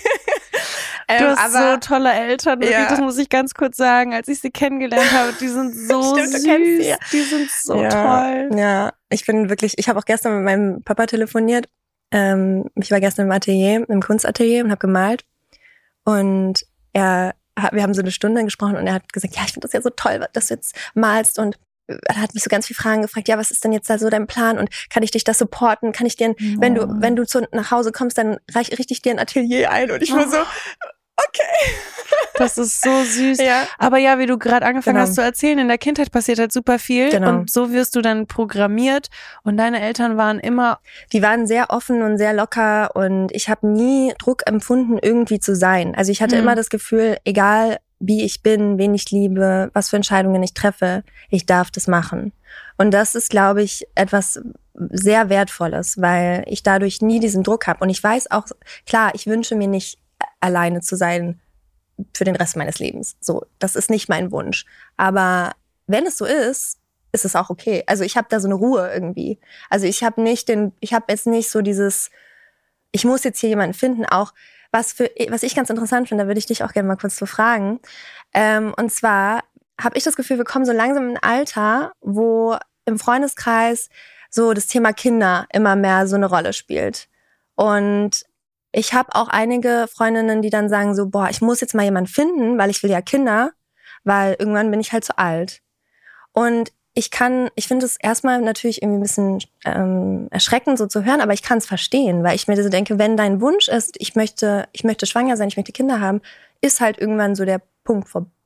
S2: Du hast so tolle Eltern, ja. Das muss ich ganz kurz sagen, als ich sie kennengelernt habe, die sind so
S3: Stimmt,
S2: süß, die sind so toll.
S3: Ja, ich habe auch gestern mit meinem Papa telefoniert. Ich war gestern im Kunstatelier und habe gemalt. Und wir haben so eine Stunde gesprochen und er hat gesagt, ja, ich finde das ja so toll, dass du jetzt malst, und er hat mich so ganz viele Fragen gefragt, ja, was ist denn jetzt da so dein Plan und kann ich dich da supporten, kann ich dir, wenn du nach Hause kommst, dann richte ich dir ein Atelier ein, und ich war so, okay.
S2: Das ist so süß.
S3: Ja.
S2: Aber ja, wie du gerade angefangen hast zu erzählen, in der Kindheit passiert halt super viel und so wirst du dann programmiert, und deine Eltern
S3: die waren sehr offen und sehr locker, und ich habe nie Druck empfunden, irgendwie zu sein. Also ich hatte immer das Gefühl, egal wie ich bin, wen ich liebe, was für Entscheidungen ich treffe, ich darf das machen. Und das ist, glaube ich, etwas sehr Wertvolles, weil ich dadurch nie diesen Druck habe. Und ich weiß auch, klar, ich wünsche mir nicht, alleine zu sein für den Rest meines Lebens. So, das ist nicht mein Wunsch. Aber wenn es so ist, ist es auch okay. Also ich habe da so eine Ruhe irgendwie. Also ich habe jetzt nicht so dieses, ich muss jetzt hier jemanden finden, auch was ich ganz interessant finde, da würde ich dich auch gerne mal kurz zu fragen. Und zwar habe ich das Gefühl, wir kommen so langsam in ein Alter, wo im Freundeskreis so das Thema Kinder immer mehr so eine Rolle spielt. Und ich habe auch einige Freundinnen, die dann sagen so, boah, ich muss jetzt mal jemanden finden, weil ich will ja Kinder, weil irgendwann bin ich halt zu alt. Und ich finde es erstmal natürlich irgendwie ein bisschen erschreckend so zu hören, aber ich kann es verstehen, weil ich mir so denke, wenn dein Wunsch ist, ich möchte schwanger sein, ich möchte Kinder haben, ist halt irgendwann so der Punkt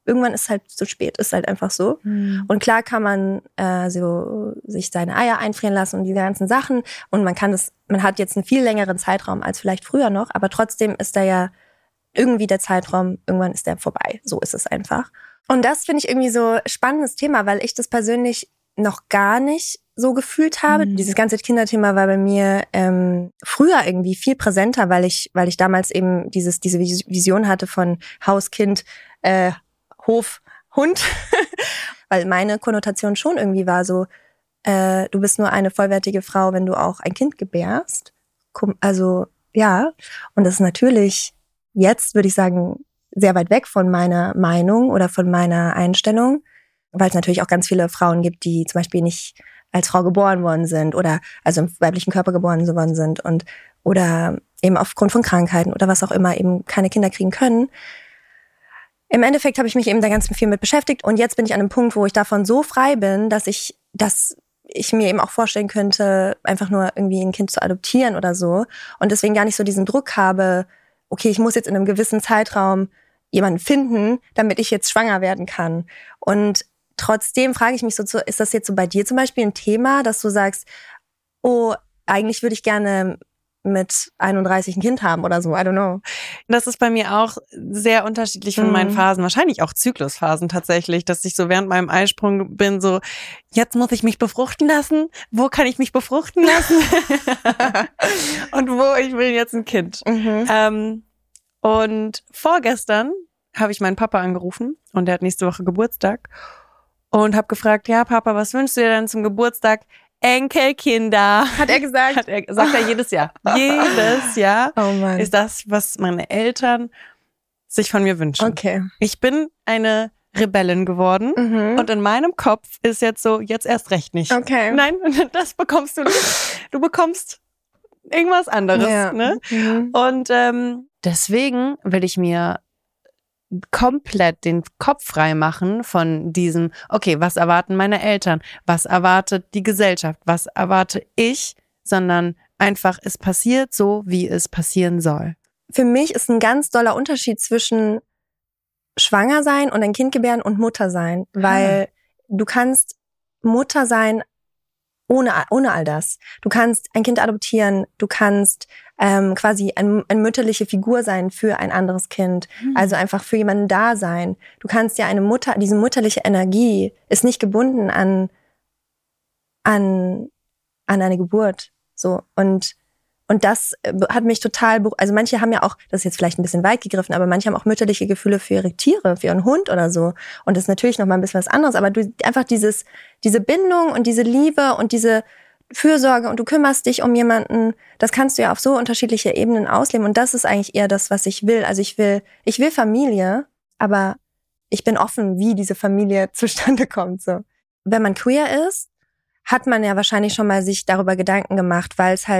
S3: irgendwann ist halt zu spät, ist halt einfach so. Und klar kann man so sich seine Eier einfrieren lassen und diese ganzen Sachen und man hat jetzt einen viel längeren Zeitraum als vielleicht früher noch, aber trotzdem ist da ja irgendwie der Zeitraum, irgendwann ist der vorbei. So ist es einfach. Und das finde ich irgendwie so spannendes Thema, weil ich das persönlich noch gar nicht so gefühlt habe. Dieses ganze Kinderthema war bei mir früher irgendwie viel präsenter, weil ich damals eben diese Vision hatte von Haus, Kind, Hof, Hund. Weil meine Konnotation schon irgendwie war so, du bist nur eine vollwertige Frau, wenn du auch ein Kind gebärst. Also ja, und das ist natürlich jetzt, würde ich sagen, sehr weit weg von meiner Meinung oder von meiner Einstellung, weil es natürlich auch ganz viele Frauen gibt, die zum Beispiel nicht als Frau geboren worden sind oder also im weiblichen Körper geboren worden sind oder eben aufgrund von Krankheiten oder was auch immer eben keine Kinder kriegen können. Im Endeffekt habe ich mich eben da ganz viel mit beschäftigt und jetzt bin ich an einem Punkt, wo ich davon so frei bin, dass ich mir eben auch vorstellen könnte, einfach nur irgendwie ein Kind zu adoptieren oder so und deswegen gar nicht so diesen Druck habe, okay, ich muss jetzt in einem gewissen Zeitraum jemanden finden, damit ich jetzt schwanger werden kann. Und trotzdem frage ich mich so, ist das jetzt so bei dir zum Beispiel ein Thema, dass du sagst, oh, eigentlich würde ich gerne mit 31 ein Kind haben oder so, I don't know.
S2: Das ist bei mir auch sehr unterschiedlich von meinen Phasen, wahrscheinlich auch Zyklusphasen tatsächlich, dass ich so während meinem Eisprung bin, so, jetzt muss ich mich befruchten lassen, wo kann ich mich befruchten lassen? Und ich will jetzt ein Kind. Und vorgestern habe ich meinen Papa angerufen und der hat nächste Woche Geburtstag und habe gefragt, ja Papa, was wünschst du dir denn zum Geburtstag? Enkelkinder.
S3: Hat er gesagt?
S2: Sagt er jedes Jahr. Jedes Jahr ist das, was meine Eltern sich von mir wünschen.
S3: Okay.
S2: Ich bin eine Rebellin geworden und in meinem Kopf ist jetzt so, jetzt erst recht nicht.
S3: Okay.
S2: Nein, das bekommst du nicht. Du bekommst irgendwas anderes.
S3: Ja.
S2: Ne? Und deswegen will ich mir komplett den Kopf frei machen von diesem, okay, was erwarten meine Eltern, was erwartet die Gesellschaft, was erwarte ich, sondern einfach, es passiert so, wie es passieren soll.
S3: Für mich ist ein ganz doller Unterschied zwischen schwanger sein und ein Kind gebären und Mutter sein, weil du kannst Mutter sein ohne all das. Du kannst ein Kind adoptieren, du kannst quasi eine mütterliche Figur sein für ein anderes Kind, also einfach für jemanden da sein. Du kannst ja diese mütterliche Energie ist nicht gebunden an eine Geburt, so und das hat mich total, also manche haben ja auch, das ist jetzt vielleicht ein bisschen weit gegriffen, aber manche haben auch mütterliche Gefühle für ihre Tiere, für ihren Hund oder so. Und das ist natürlich noch mal ein bisschen was anderes, aber du einfach diese Bindung und diese Liebe und diese Fürsorge und du kümmerst dich um jemanden, das kannst du ja auf so unterschiedliche Ebenen ausleben und das ist eigentlich eher das, was ich will. Also ich will Familie, aber ich bin offen, wie diese Familie zustande kommt, so. Wenn man queer ist, hat man ja wahrscheinlich schon mal sich darüber Gedanken gemacht, weil es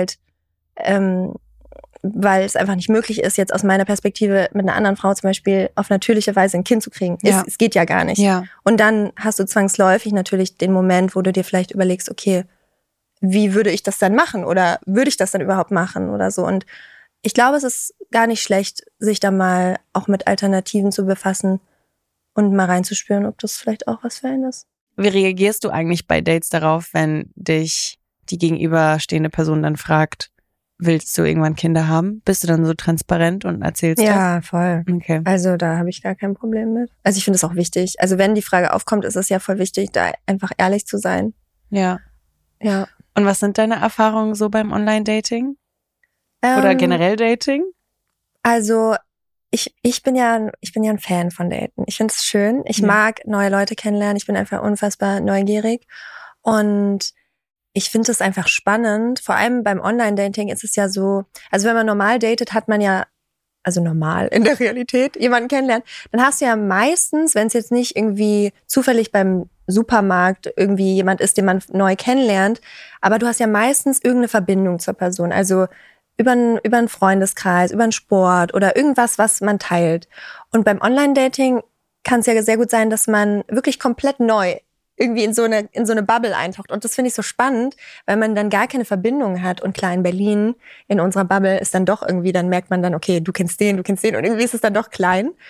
S3: einfach nicht möglich ist, jetzt aus meiner Perspektive mit einer anderen Frau zum Beispiel auf natürliche Weise ein Kind zu kriegen. Ja. Es geht ja gar nicht. Ja. Und dann hast du zwangsläufig natürlich den Moment, wo du dir vielleicht überlegst, okay, wie würde ich das dann machen? Oder würde ich das dann überhaupt machen? Oder so. Und ich glaube, es ist gar nicht schlecht, sich da mal auch mit Alternativen zu befassen und mal reinzuspüren, ob das vielleicht auch was für einen ist.
S2: Wie reagierst du eigentlich bei Dates darauf, wenn dich die gegenüberstehende Person dann fragt, willst du irgendwann Kinder haben? Bist du dann so transparent und erzählst das?
S3: Ja, voll.
S2: Okay.
S3: Also da habe ich gar kein Problem mit. Also ich finde es auch wichtig. Also wenn die Frage aufkommt, ist es ja voll wichtig, da einfach ehrlich zu sein.
S2: Ja.
S3: Ja.
S2: Und was sind deine Erfahrungen so beim Online-Dating? Oder generell Dating?
S3: Also ich bin ja ein Fan von Daten. Ich finde es schön. Ich mag neue Leute kennenlernen. Ich bin einfach unfassbar neugierig. Und ich finde es einfach spannend. Vor allem beim Online-Dating ist es ja so, also wenn man normal datet, hat man ja, also normal in der Realität, jemanden kennenlernt, dann hast du ja meistens, wenn es jetzt nicht irgendwie zufällig beim Supermarkt irgendwie jemand ist, den man neu kennenlernt, aber du hast ja meistens irgendeine Verbindung zur Person. Also über einen Freundeskreis, über einen Sport oder irgendwas, was man teilt. Und beim Online-Dating kann es ja sehr gut sein, dass man wirklich komplett neu irgendwie in so eine Bubble eintaucht. Und das finde ich so spannend, weil man dann gar keine Verbindung hat. Und klar, in Berlin, in unserer Bubble, ist dann doch irgendwie, dann merkt man dann, okay, du kennst den und irgendwie ist es dann doch klein.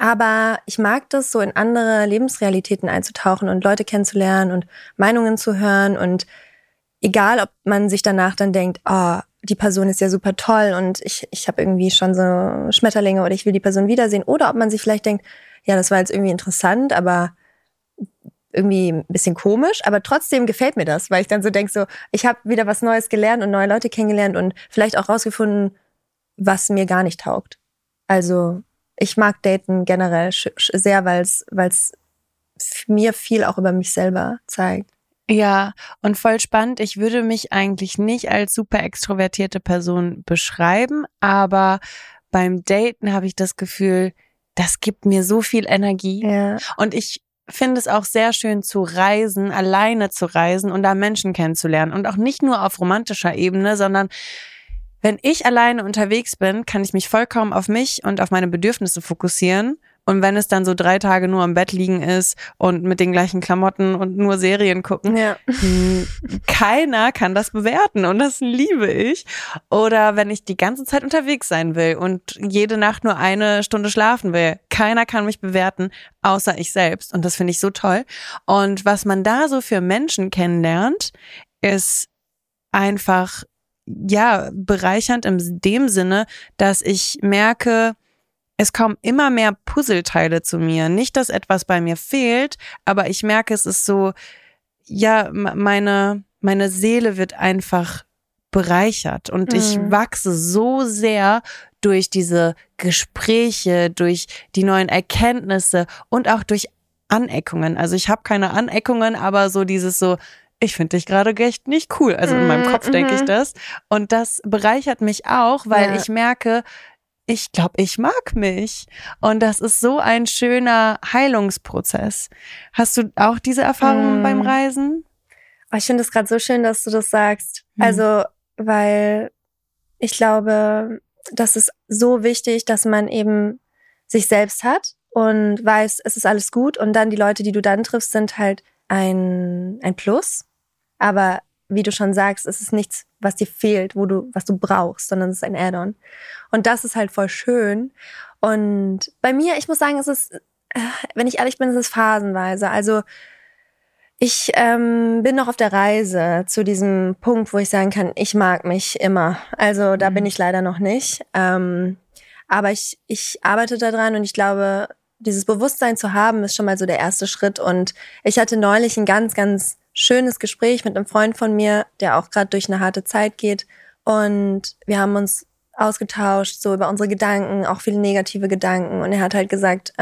S3: Aber ich mag das, so in andere Lebensrealitäten einzutauchen und Leute kennenzulernen und Meinungen zu hören. Und egal, ob man sich danach dann denkt, oh, die Person ist ja super toll und ich habe irgendwie schon so Schmetterlinge oder ich will die Person wiedersehen. Oder ob man sich vielleicht denkt, ja, das war jetzt irgendwie interessant, aber irgendwie ein bisschen komisch. Aber trotzdem gefällt mir das, weil ich dann so denke, so, ich habe wieder was Neues gelernt und neue Leute kennengelernt und vielleicht auch rausgefunden, was mir gar nicht taugt. Also ich mag Daten generell sehr, weil es mir viel auch über mich selber zeigt.
S2: Ja, und voll spannend. Ich würde mich eigentlich nicht als super extrovertierte Person beschreiben, aber beim Daten habe ich das Gefühl, das gibt mir so viel Energie.
S3: Ja.
S2: Und ich finde es auch sehr schön zu reisen, alleine zu reisen und da Menschen kennenzulernen. Und auch nicht nur auf romantischer Ebene, sondern wenn ich alleine unterwegs bin, kann ich mich vollkommen auf mich und auf meine Bedürfnisse fokussieren. Und wenn es dann so 3 Tage nur am Bett liegen ist und mit den gleichen Klamotten und nur Serien gucken,
S3: Ja.
S2: Keiner kann das bewerten und das liebe ich. Oder wenn ich die ganze Zeit unterwegs sein will und jede Nacht nur 1 Stunde schlafen will, keiner kann mich bewerten, außer ich selbst. Und das finde ich so toll. Und was man da so für Menschen kennenlernt, ist einfach ja bereichernd in dem Sinne, dass ich merke, es kommen immer mehr Puzzleteile zu mir. Nicht, dass etwas bei mir fehlt, aber ich merke, es ist so, ja, meine Seele wird einfach bereichert und ich wachse so sehr durch diese Gespräche, durch die neuen Erkenntnisse und auch durch Aneckungen. Also ich habe keine Aneckungen, aber so dieses so, ich finde dich gerade echt nicht cool. Also in meinem Kopf denke ich das. Und das bereichert mich auch, weil ich merke, ich glaube, ich mag mich. Und das ist so ein schöner Heilungsprozess. Hast du auch diese Erfahrungen beim Reisen?
S3: Oh, ich finde es gerade so schön, dass du das sagst. Also, weil ich glaube, das ist so wichtig, dass man eben sich selbst hat und weiß, es ist alles gut. Und dann die Leute, die du dann triffst, sind halt ein Plus. Aber wie du schon sagst, es ist nichts, was dir fehlt, was du brauchst, sondern es ist ein Add-on. Und das ist halt voll schön. Und bei mir, ich muss sagen, es ist, wenn ich ehrlich bin, es ist phasenweise. Also ich bin noch auf der Reise zu diesem Punkt, wo ich sagen kann, ich mag mich immer. Also da bin ich leider noch nicht. Aber ich arbeite daran und ich glaube, dieses Bewusstsein zu haben, ist schon mal so der erste Schritt. Und ich hatte neulich ein ganz, ganz schönes Gespräch mit einem Freund von mir, der auch gerade durch eine harte Zeit geht. Und wir haben uns ausgetauscht, so über unsere Gedanken, auch viele negative Gedanken. Und er hat halt gesagt,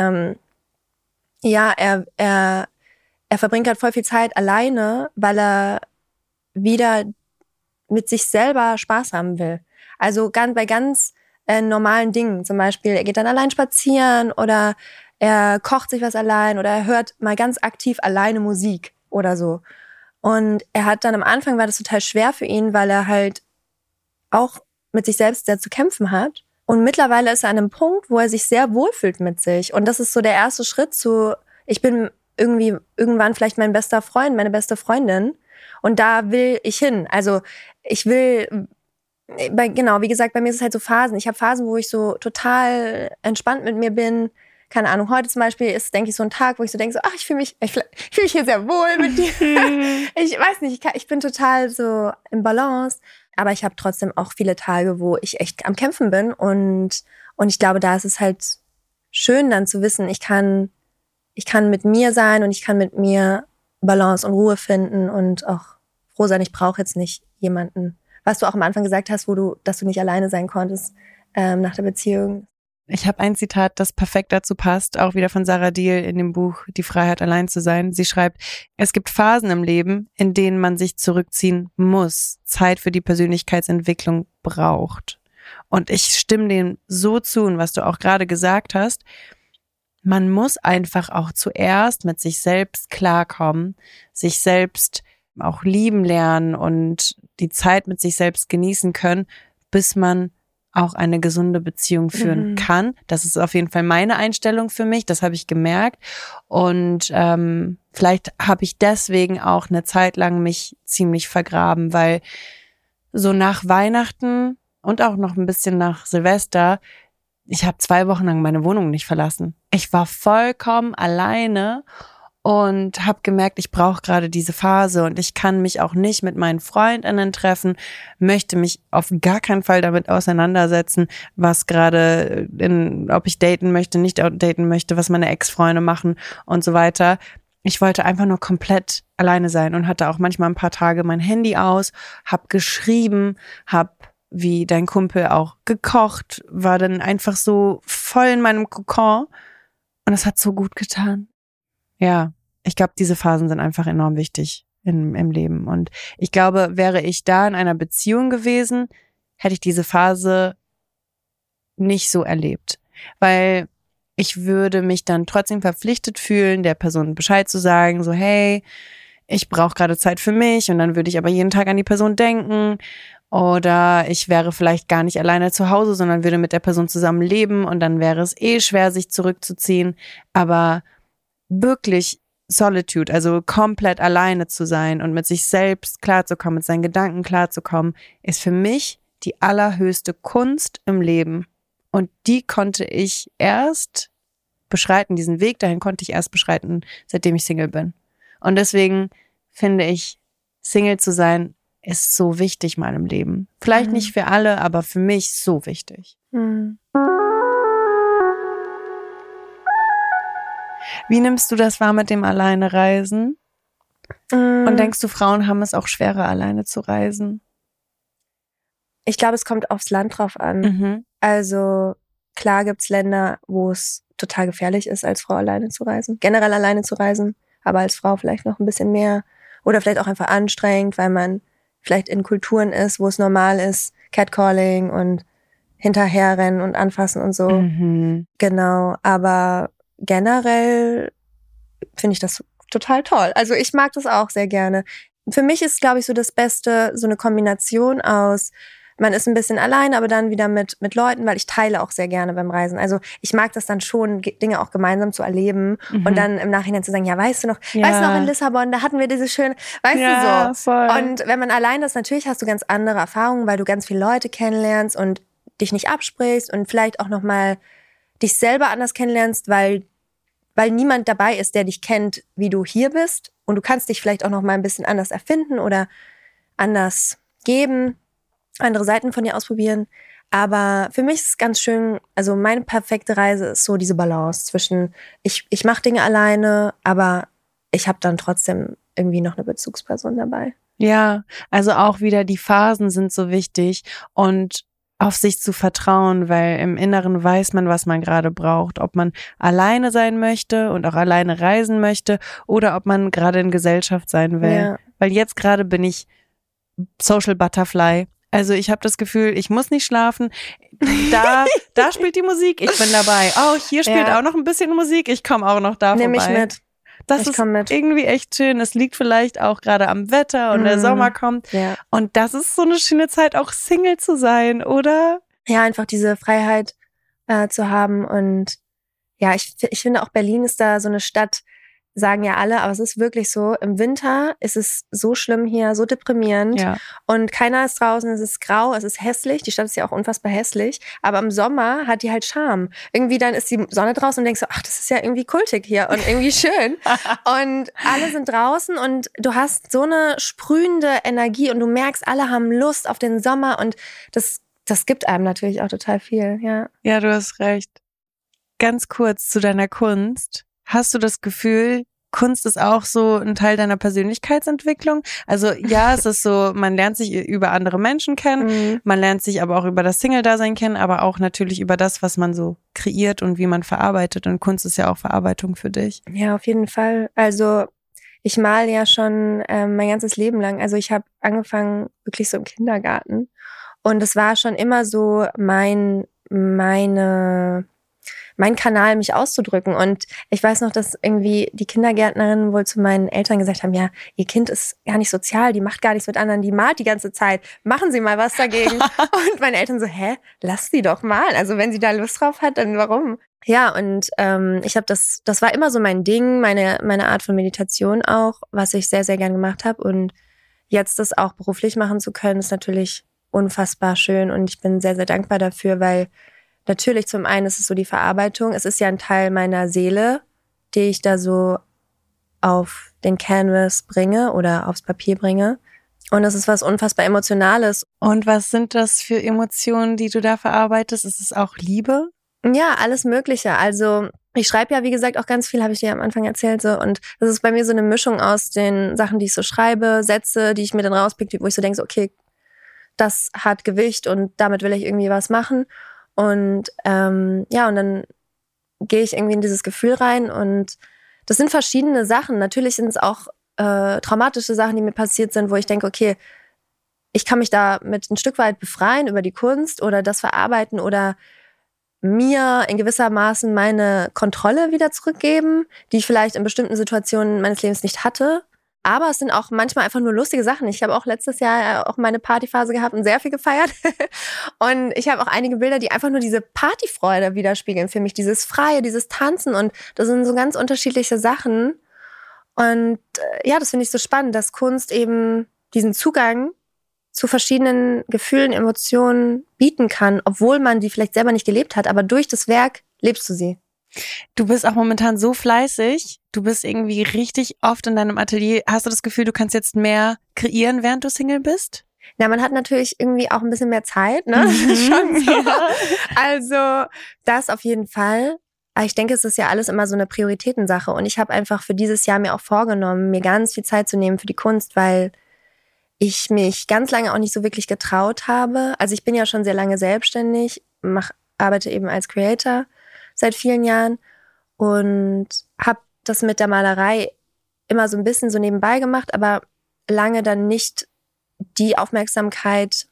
S3: ja, er verbringt halt voll viel Zeit alleine, weil er wieder mit sich selber Spaß haben will. Also bei ganz normalen Dingen. Zum Beispiel, er geht dann allein spazieren oder er kocht sich was allein oder er hört mal ganz aktiv alleine Musik oder so. Und er hat dann am Anfang, war das total schwer für ihn, weil er halt auch mit sich selbst sehr zu kämpfen hat. Und mittlerweile ist er an einem Punkt, wo er sich sehr wohlfühlt mit sich. Und das ist so der erste Schritt zu, ich bin irgendwie irgendwann vielleicht mein bester Freund, meine beste Freundin. Und da will ich hin. Also ich will, genau, wie gesagt, bei mir ist es halt so Phasen. Ich habe Phasen, wo ich so total entspannt mit mir bin. Keine Ahnung, heute zum Beispiel ist, denke ich, so ein Tag, wo ich so denke, so, ach, ich fühle mich hier sehr wohl mit dir. Ich weiß nicht, ich bin total so im Balance. Aber ich habe trotzdem auch viele Tage, wo ich echt am Kämpfen bin. Und ich glaube, da ist es halt schön dann zu wissen, ich kann mit mir sein und ich kann mit mir Balance und Ruhe finden und auch froh sein, ich brauche jetzt nicht jemanden. Was du auch am Anfang gesagt hast, dass du nicht alleine sein konntest nach der Beziehung.
S2: Ich habe ein Zitat, das perfekt dazu passt, auch wieder von Sarah Deal in dem Buch Die Freiheit, allein zu sein. Sie schreibt, es gibt Phasen im Leben, in denen man sich zurückziehen muss, Zeit für die Persönlichkeitsentwicklung braucht. Und ich stimme dem so zu, und was du auch gerade gesagt hast, man muss einfach auch zuerst mit sich selbst klarkommen, sich selbst auch lieben lernen und die Zeit mit sich selbst genießen können, bis man auch eine gesunde Beziehung führen kann. Das ist auf jeden Fall meine Einstellung für mich, das habe ich gemerkt. Und vielleicht habe ich deswegen auch eine Zeit lang mich ziemlich vergraben, weil so nach Weihnachten und auch noch ein bisschen nach Silvester, ich habe 2 Wochen lang meine Wohnung nicht verlassen. Ich war vollkommen alleine und habe gemerkt, ich brauche gerade diese Phase und ich kann mich auch nicht mit meinen FreundInnen treffen, möchte mich auf gar keinen Fall damit auseinandersetzen, was gerade, ob ich daten möchte, nicht daten möchte, was meine Ex-Freunde machen und so weiter. Ich wollte einfach nur komplett alleine sein und hatte auch manchmal ein paar Tage mein Handy aus, hab geschrieben, hab wie dein Kumpel auch gekocht, war dann einfach so voll in meinem Kokon und es hat so gut getan. Ja, ich glaube, diese Phasen sind einfach enorm wichtig im Leben und ich glaube, wäre ich da in einer Beziehung gewesen, hätte ich diese Phase nicht so erlebt, weil ich würde mich dann trotzdem verpflichtet fühlen, der Person Bescheid zu sagen, so hey, ich brauche gerade Zeit für mich und dann würde ich aber jeden Tag an die Person denken oder ich wäre vielleicht gar nicht alleine zu Hause, sondern würde mit der Person zusammen leben und dann wäre es schwer, sich zurückzuziehen, aber wirklich Solitude, also komplett alleine zu sein und mit sich selbst klarzukommen, mit seinen Gedanken klarzukommen, ist für mich die allerhöchste Kunst im Leben. Und die konnte ich erst beschreiten, diesen Weg dahin konnte ich erst beschreiten, seitdem ich Single bin. Und deswegen finde ich, Single zu sein, ist so wichtig mal im Leben. Vielleicht nicht für alle, aber für mich so wichtig. Wie nimmst du das wahr mit dem Alleine-Reisen? Und denkst du, Frauen haben es auch schwerer, alleine zu reisen?
S3: Ich glaube, es kommt aufs Land drauf an. Also klar gibt's Länder, wo es total gefährlich ist, als Frau alleine zu reisen. Generell alleine zu reisen, aber als Frau vielleicht noch ein bisschen mehr. Oder vielleicht auch einfach anstrengend, weil man vielleicht in Kulturen ist, wo es normal ist, Catcalling und hinterherrennen und anfassen und so. Genau, aber generell finde ich das total toll. Also ich mag das auch sehr gerne. Für mich ist, glaube ich, so das Beste, so eine Kombination aus, man ist ein bisschen allein, aber dann wieder mit Leuten, weil ich teile auch sehr gerne beim Reisen. Also ich mag das dann schon, Dinge auch gemeinsam zu erleben und dann im Nachhinein zu sagen, ja, weißt du noch in Lissabon, da hatten wir diese schöne, weißt du so. Voll. Und wenn man allein ist, natürlich hast du ganz andere Erfahrungen, weil du ganz viele Leute kennenlernst und dich nicht absprichst und vielleicht auch nochmal dich selber anders kennenlernst, weil niemand dabei ist, der dich kennt, wie du hier bist. Und du kannst dich vielleicht auch noch mal ein bisschen anders erfinden oder anders geben, andere Seiten von dir ausprobieren. Aber für mich ist es ganz schön, also meine perfekte Reise ist so diese Balance zwischen, ich mache Dinge alleine, aber ich habe dann trotzdem irgendwie noch eine Bezugsperson dabei.
S2: Ja, also auch wieder die Phasen sind so wichtig und auf sich zu vertrauen, weil im Inneren weiß man, was man gerade braucht, ob man alleine sein möchte und auch alleine reisen möchte oder ob man gerade in Gesellschaft sein will. Ja. Weil jetzt gerade bin ich Social Butterfly. Also ich habe das Gefühl, ich muss nicht schlafen. Da spielt die Musik, ich bin dabei. Oh, hier spielt auch noch ein bisschen Musik, ich komme auch noch da vorbei.
S3: Nimm mich mit.
S2: Das ist irgendwie echt schön. Es liegt vielleicht auch gerade am Wetter und der Sommer kommt. Ja. Und das ist so eine schöne Zeit, auch Single zu sein, oder?
S3: Ja, einfach diese Freiheit zu haben. Und ja, ich finde auch Berlin ist da so eine Stadt, sagen ja alle, aber es ist wirklich so, im Winter ist es so schlimm hier, so deprimierend und keiner ist draußen, es ist grau, es ist hässlich, die Stadt ist ja auch unfassbar hässlich, aber im Sommer hat die halt Charme. Irgendwie dann ist die Sonne draußen und denkst so, ach, das ist ja irgendwie kultig hier und irgendwie schön und alle sind draußen und du hast so eine sprühende Energie und du merkst, alle haben Lust auf den Sommer und das gibt einem natürlich auch total viel, ja.
S2: Ja, du hast recht. Ganz kurz zu deiner Kunst. Hast du das Gefühl, Kunst ist auch so ein Teil deiner Persönlichkeitsentwicklung? Also ja, es ist so, man lernt sich über andere Menschen kennen, man lernt sich aber auch über das Single-Dasein kennen, aber auch natürlich über das, was man so kreiert und wie man verarbeitet. Und Kunst ist ja auch Verarbeitung für dich.
S3: Ja, auf jeden Fall. Also ich male ja schon mein ganzes Leben lang. Also ich habe angefangen wirklich so im Kindergarten. Und es war schon immer so mein Kanal, mich auszudrücken. Und ich weiß noch, dass irgendwie die Kindergärtnerinnen wohl zu meinen Eltern gesagt haben, ja, ihr Kind ist gar nicht sozial, die macht gar nichts mit anderen, die malt die ganze Zeit. Machen Sie mal was dagegen. Und meine Eltern so, lass sie doch malen. Also wenn sie da Lust drauf hat, dann warum? Ja, und ich habe das war immer so mein Ding, meine Art von Meditation auch, was ich sehr, sehr gern gemacht habe. Und jetzt das auch beruflich machen zu können, ist natürlich unfassbar schön. Und ich bin sehr, sehr dankbar dafür, weil natürlich zum einen ist es so die Verarbeitung. Es ist ja ein Teil meiner Seele, die ich da so auf den Canvas bringe oder aufs Papier bringe. Und es ist was unfassbar Emotionales.
S2: Und was sind das für Emotionen, die du da verarbeitest? Ist es auch Liebe?
S3: Ja, alles Mögliche. Also ich schreibe ja, wie gesagt, auch ganz viel, habe ich dir am Anfang erzählt. So. Und das ist bei mir so eine Mischung aus den Sachen, die ich so schreibe, Sätze, die ich mir dann rauspicke, wo ich so denke, so, okay, das hat Gewicht und damit will ich irgendwie was machen. Und und dann gehe ich irgendwie in dieses Gefühl rein. Und das sind verschiedene Sachen. Natürlich sind es auch traumatische Sachen, die mir passiert sind, wo ich denke, okay, ich kann mich da mit ein Stück weit befreien über die Kunst oder das verarbeiten oder mir in gewisser Maßen meine Kontrolle wieder zurückgeben, die ich vielleicht in bestimmten Situationen meines Lebens nicht hatte. Aber es sind auch manchmal einfach nur lustige Sachen. Ich habe auch letztes Jahr auch meine Partyphase gehabt und sehr viel gefeiert. Und ich habe auch einige Bilder, die einfach nur diese Partyfreude widerspiegeln für mich. Dieses Freie, dieses Tanzen. Und das sind so ganz unterschiedliche Sachen. Und das finde ich so spannend, dass Kunst eben diesen Zugang zu verschiedenen Gefühlen, Emotionen bieten kann, obwohl man die vielleicht selber nicht gelebt hat. Aber durch das Werk lebst du sie.
S2: Du bist auch momentan so fleißig. Du bist irgendwie richtig oft in deinem Atelier. Hast du das Gefühl, du kannst jetzt mehr kreieren, während du Single bist?
S3: Na, man hat natürlich irgendwie auch ein bisschen mehr Zeit, ne? Schon so. Ja. Also das auf jeden Fall. Aber ich denke, es ist ja alles immer so eine Prioritätensache. Und ich habe einfach für dieses Jahr mir auch vorgenommen, mir ganz viel Zeit zu nehmen für die Kunst, weil ich mich ganz lange auch nicht so wirklich getraut habe. Also ich bin ja schon sehr lange selbstständig, arbeite eben als Creator seit vielen Jahren und habe das mit der Malerei immer so ein bisschen so nebenbei gemacht, aber lange dann nicht dem die Aufmerksamkeit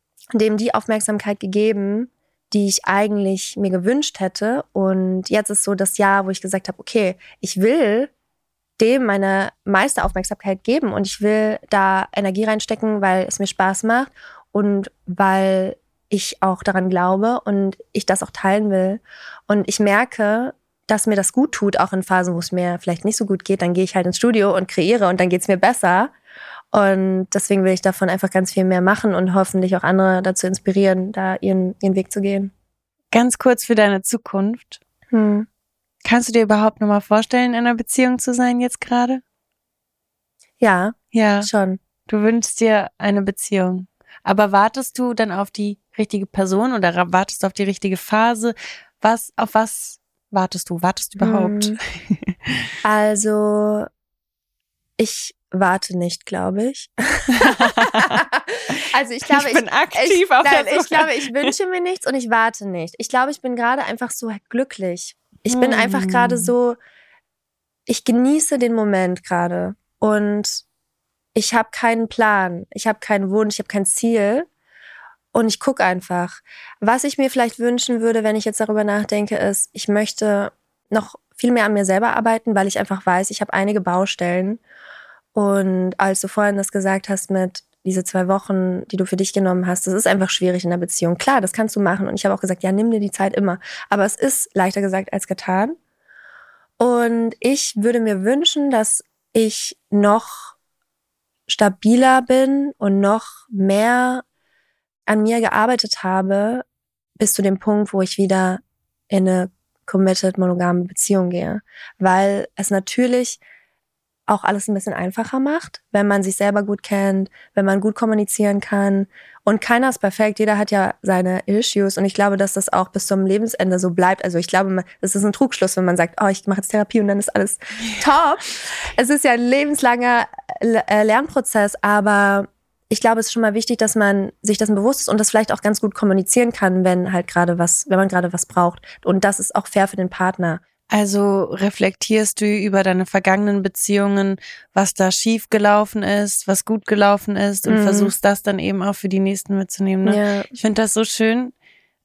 S3: gegeben, die ich eigentlich mir gewünscht hätte. Und jetzt ist so das Jahr, wo ich gesagt habe, okay, ich will dem meine meiste Aufmerksamkeit geben und ich will da Energie reinstecken, weil es mir Spaß macht und weil ich auch daran glaube und ich das auch teilen will. Und ich merke, dass mir das gut tut, auch in Phasen, wo es mir vielleicht nicht so gut geht. Dann gehe ich halt ins Studio und kreiere und dann geht's mir besser. Und deswegen will ich davon einfach ganz viel mehr machen und hoffentlich auch andere dazu inspirieren, da ihren Weg zu gehen.
S2: Ganz kurz für deine Zukunft. Kannst du dir überhaupt noch mal vorstellen, in einer Beziehung zu sein jetzt gerade?
S3: Ja,
S2: Ja,
S3: schon.
S2: du wünschst dir eine Beziehung. Aber wartest du dann auf die richtige Person oder wartest du auf die richtige Phase? Auf was wartest du? Wartest du überhaupt?
S3: Also, ich warte nicht, glaube ich. Also ich glaube,
S2: ich bin aktiv auf der Suche.
S3: Ich glaube, ich wünsche mir nichts und ich warte nicht. Ich glaube, ich bin gerade einfach so glücklich. Ich bin einfach gerade so, ich genieße den Moment gerade und ich habe keinen Plan, ich habe keinen Wunsch, ich habe kein Ziel und ich gucke einfach. Was ich mir vielleicht wünschen würde, wenn ich jetzt darüber nachdenke, ist, ich möchte noch viel mehr an mir selber arbeiten, weil ich einfach weiß, ich habe einige Baustellen. Und als du vorhin das gesagt hast mit diese 2 Wochen, die du für dich genommen hast, das ist einfach schwierig in einer Beziehung. Klar, das kannst du machen. Und ich habe auch gesagt, ja, nimm dir die Zeit immer. Aber es ist leichter gesagt als getan. Und ich würde mir wünschen, dass ich noch stabiler bin und noch mehr an mir gearbeitet habe, bis zu dem Punkt, wo ich wieder in eine committed, monogame Beziehung gehe. Weil es natürlich auch alles ein bisschen einfacher macht, wenn man sich selber gut kennt, wenn man gut kommunizieren kann. Und keiner ist perfekt, jeder hat ja seine Issues. Und ich glaube, dass das auch bis zum Lebensende so bleibt. Also ich glaube, es ist ein Trugschluss, wenn man sagt, oh, ich mache jetzt Therapie und dann ist alles top. Es ist ja ein lebenslanger Lernprozess, aber ich glaube, es ist schon mal wichtig, dass man sich dessen bewusst ist und das vielleicht auch ganz gut kommunizieren kann, wenn man gerade was braucht. Und das ist auch fair für den Partner.
S2: Also reflektierst du über deine vergangenen Beziehungen, was da schief gelaufen ist, was gut gelaufen ist und versuchst das dann eben auch für die nächsten mitzunehmen. Ne?
S3: Ja.
S2: Ich finde das so schön.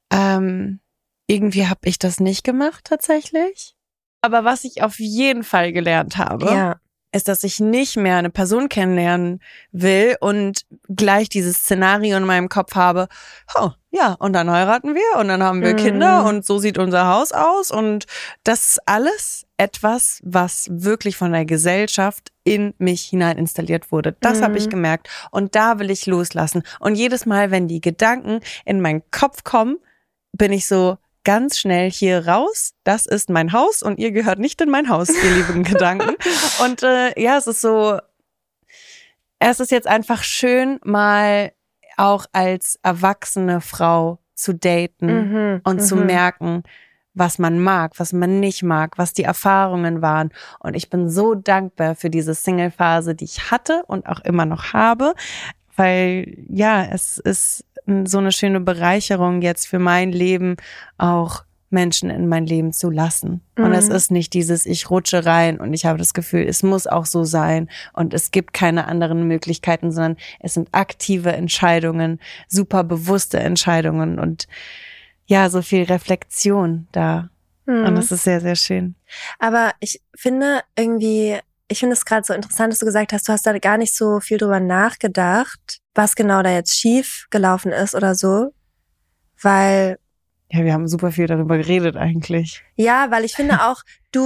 S2: Irgendwie habe ich das nicht gemacht tatsächlich. Aber was ich auf jeden Fall gelernt habe, ist, dass ich nicht mehr eine Person kennenlernen will und gleich dieses Szenario in meinem Kopf habe, oh, ja, und dann heiraten wir und dann haben wir Kinder und so sieht unser Haus aus und das ist alles etwas, was wirklich von der Gesellschaft in mich hinein installiert wurde. Das habe ich gemerkt und da will ich loslassen. Und jedes Mal, wenn die Gedanken in meinen Kopf kommen, bin ich so, ganz schnell hier raus. Das ist mein Haus und ihr gehört nicht in mein Haus, ihr lieben Gedanken. Und es ist so, es ist jetzt einfach schön, mal auch als erwachsene Frau zu daten und zu merken, was man mag, was man nicht mag, was die Erfahrungen waren. Und ich bin so dankbar für diese Single-Phase, die ich hatte und auch immer noch habe, weil ja, es ist so eine schöne Bereicherung jetzt für mein Leben, auch Menschen in mein Leben zu lassen. Und es ist nicht dieses, ich rutsche rein und ich habe das Gefühl, es muss auch so sein und es gibt keine anderen Möglichkeiten, sondern es sind aktive Entscheidungen, super bewusste Entscheidungen und ja, so viel Reflexion da. Und das ist sehr, sehr schön.
S3: Aber ich finde es gerade so interessant, dass du gesagt hast, du hast da gar nicht so viel drüber nachgedacht, was genau da jetzt schief gelaufen ist oder so, weil
S2: ja, wir haben super viel darüber geredet eigentlich.
S3: Ja, weil ich finde auch,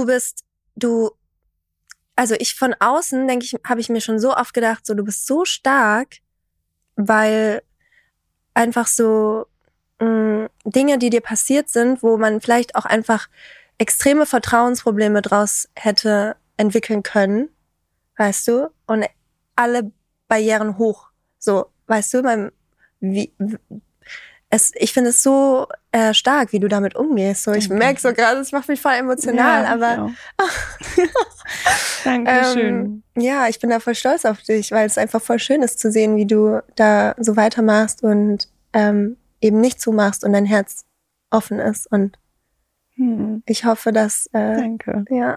S3: also ich von außen, denke ich, habe ich mir schon so oft gedacht, so du bist so stark, weil einfach so Dinge, die dir passiert sind, wo man vielleicht auch einfach extreme Vertrauensprobleme draus hätte entwickeln können, weißt du, und alle Barrieren hoch, so, weißt du, ich finde es so stark, wie du damit umgehst. So, ich merke so gerade, es macht mich voll emotional, ja, aber
S2: Dankeschön.
S3: Ja, ich bin da voll stolz auf dich, weil es einfach voll schön ist zu sehen, wie du da so weitermachst und eben nicht zumachst und dein Herz offen ist. Und ich hoffe, dass
S2: Danke.
S3: Ja.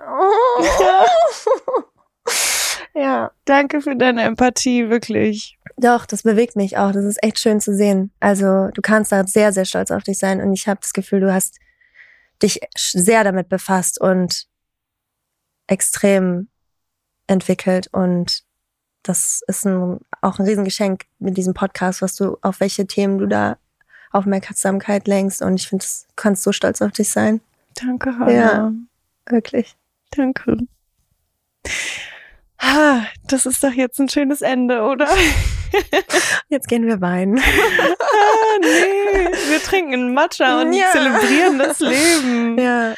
S3: Ja.
S2: Danke für deine Empathie, wirklich.
S3: Doch, das bewegt mich auch. Das ist echt schön zu sehen. Also du kannst da sehr, sehr stolz auf dich sein. Und ich habe das Gefühl, du hast dich sehr damit befasst und extrem entwickelt. Und das ist auch ein Riesengeschenk mit diesem Podcast, auf welche Themen du da Aufmerksamkeit lenkst. Und ich finde, du kannst so stolz auf dich sein.
S2: Danke, Hannah.
S3: Ja, wirklich.
S2: Danke. Das ist doch jetzt ein schönes Ende, oder?
S3: Jetzt gehen wir weinen.
S2: Nee, wir trinken Matcha und zelebrieren das Leben.
S3: Ja.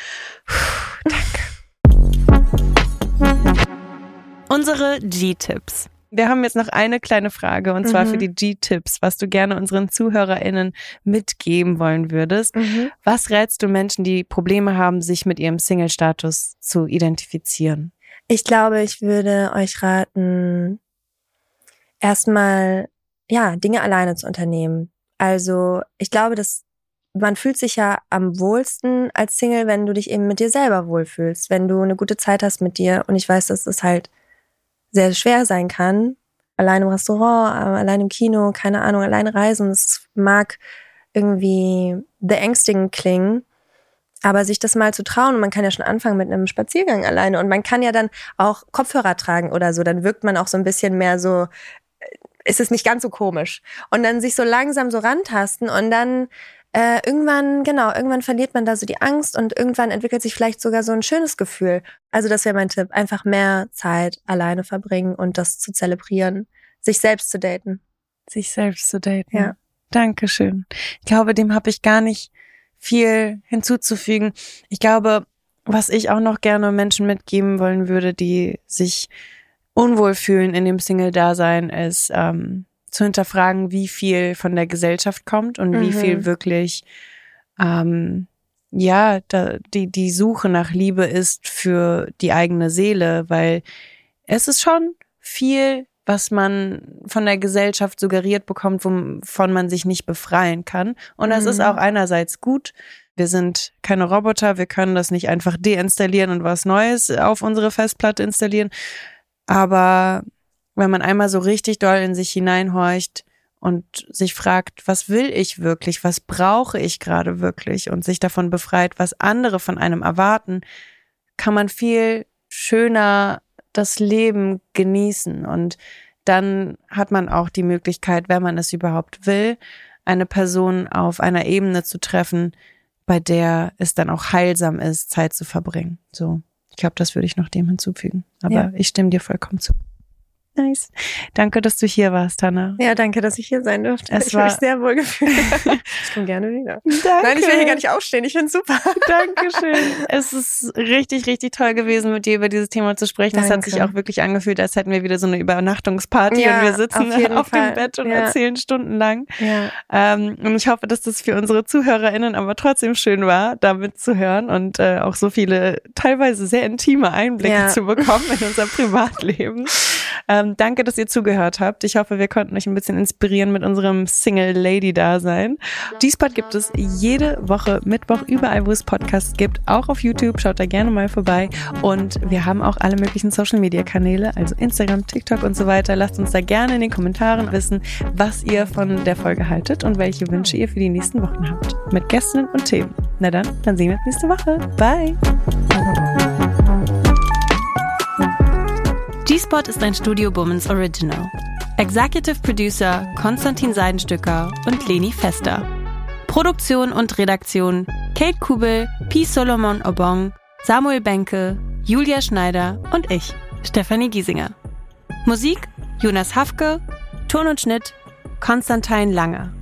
S2: Danke. Unsere G-Tipps. Wir haben jetzt noch eine kleine Frage und zwar für die G-Tipps, was du gerne unseren ZuhörerInnen mitgeben wollen würdest. Was rätst du Menschen, die Probleme haben, sich mit ihrem Single-Status zu identifizieren?
S3: Ich glaube, ich würde euch raten, erstmal, Dinge alleine zu unternehmen. Also, ich glaube, dass man fühlt sich ja am wohlsten als Single, wenn du dich eben mit dir selber wohlfühlst, wenn du eine gute Zeit hast mit dir. Und ich weiß, dass es halt sehr schwer sein kann. Allein im Restaurant, allein im Kino, keine Ahnung, alleine reisen. Das mag irgendwie beängstigend klingen. Aber sich das mal zu trauen, und man kann ja schon anfangen mit einem Spaziergang alleine und man kann ja dann auch Kopfhörer tragen oder so, dann wirkt man auch so ein bisschen mehr so, ist es nicht ganz so komisch. Und dann sich so langsam so rantasten und dann irgendwann verliert man da so die Angst und irgendwann entwickelt sich vielleicht sogar so ein schönes Gefühl. Also das wäre mein Tipp, einfach mehr Zeit alleine verbringen und das zu zelebrieren, sich selbst zu daten.
S2: Sich selbst zu daten.
S3: Ja.
S2: Dankeschön. Ich glaube, dem habe ich gar nicht viel hinzuzufügen. Ich glaube, was ich auch noch gerne Menschen mitgeben wollen würde, die sich unwohl fühlen in dem Single-Dasein, ist zu hinterfragen, wie viel von der Gesellschaft kommt und wie viel wirklich die Suche nach Liebe ist für die eigene Seele, weil es ist schon viel, was man von der Gesellschaft suggeriert bekommt, wovon man sich nicht befreien kann. Und das ist auch einerseits gut. Wir sind keine Roboter, wir können das nicht einfach deinstallieren und was Neues auf unsere Festplatte installieren. Aber wenn man einmal so richtig doll in sich hineinhorcht und sich fragt, was will ich wirklich, was brauche ich gerade wirklich und sich davon befreit, was andere von einem erwarten, kann man viel schöner das Leben genießen und dann hat man auch die Möglichkeit, wenn man es überhaupt will, eine Person auf einer Ebene zu treffen, bei der es dann auch heilsam ist, Zeit zu verbringen. So, ich glaube, das würde ich noch dem hinzufügen. Aber ich stimme dir vollkommen zu. Nice. Danke, dass du hier warst, Hannah.
S3: Ja, danke, dass ich hier sein durfte. Ich habe mich sehr wohl gefühlt. Ich komme gerne wieder.
S2: Danke.
S3: Nein, ich will hier gar nicht aufstehen. Ich finde es super.
S2: Dankeschön. Es ist richtig, richtig toll gewesen, mit dir über dieses Thema zu sprechen. Es hat sich auch wirklich angefühlt, als hätten wir wieder so eine Übernachtungsparty und wir sitzen auf dem Bett und erzählen stundenlang. Ja. Und ich hoffe, dass das für unsere ZuhörerInnen aber trotzdem schön war, da mitzuhören und auch so viele teilweise sehr intime Einblicke zu bekommen in unser Privatleben. Danke, dass ihr zugehört habt. Ich hoffe, wir konnten euch ein bisschen inspirieren mit unserem Single-Lady-Dasein. G-Spot gibt es jede Woche Mittwoch überall, wo es Podcasts gibt, auch auf YouTube. Schaut da gerne mal vorbei. Und wir haben auch alle möglichen Social-Media-Kanäle, also Instagram, TikTok und so weiter. Lasst uns da gerne in den Kommentaren wissen, was ihr von der Folge haltet und welche Wünsche ihr für die nächsten Wochen habt. Mit Gästen und Themen. Na dann sehen wir uns nächste Woche. Bye! G-Spot ist ein Studio Bummens Original. Executive Producer Konstantin Seidenstücker und Leni Fester. Produktion und Redaktion Kate Kubel, P. Solomon Obong, Samuel Benke, Julia Schneider und ich, Stefanie Giesinger. Musik Jonas Hafke, Ton und Schnitt Konstantin Lange.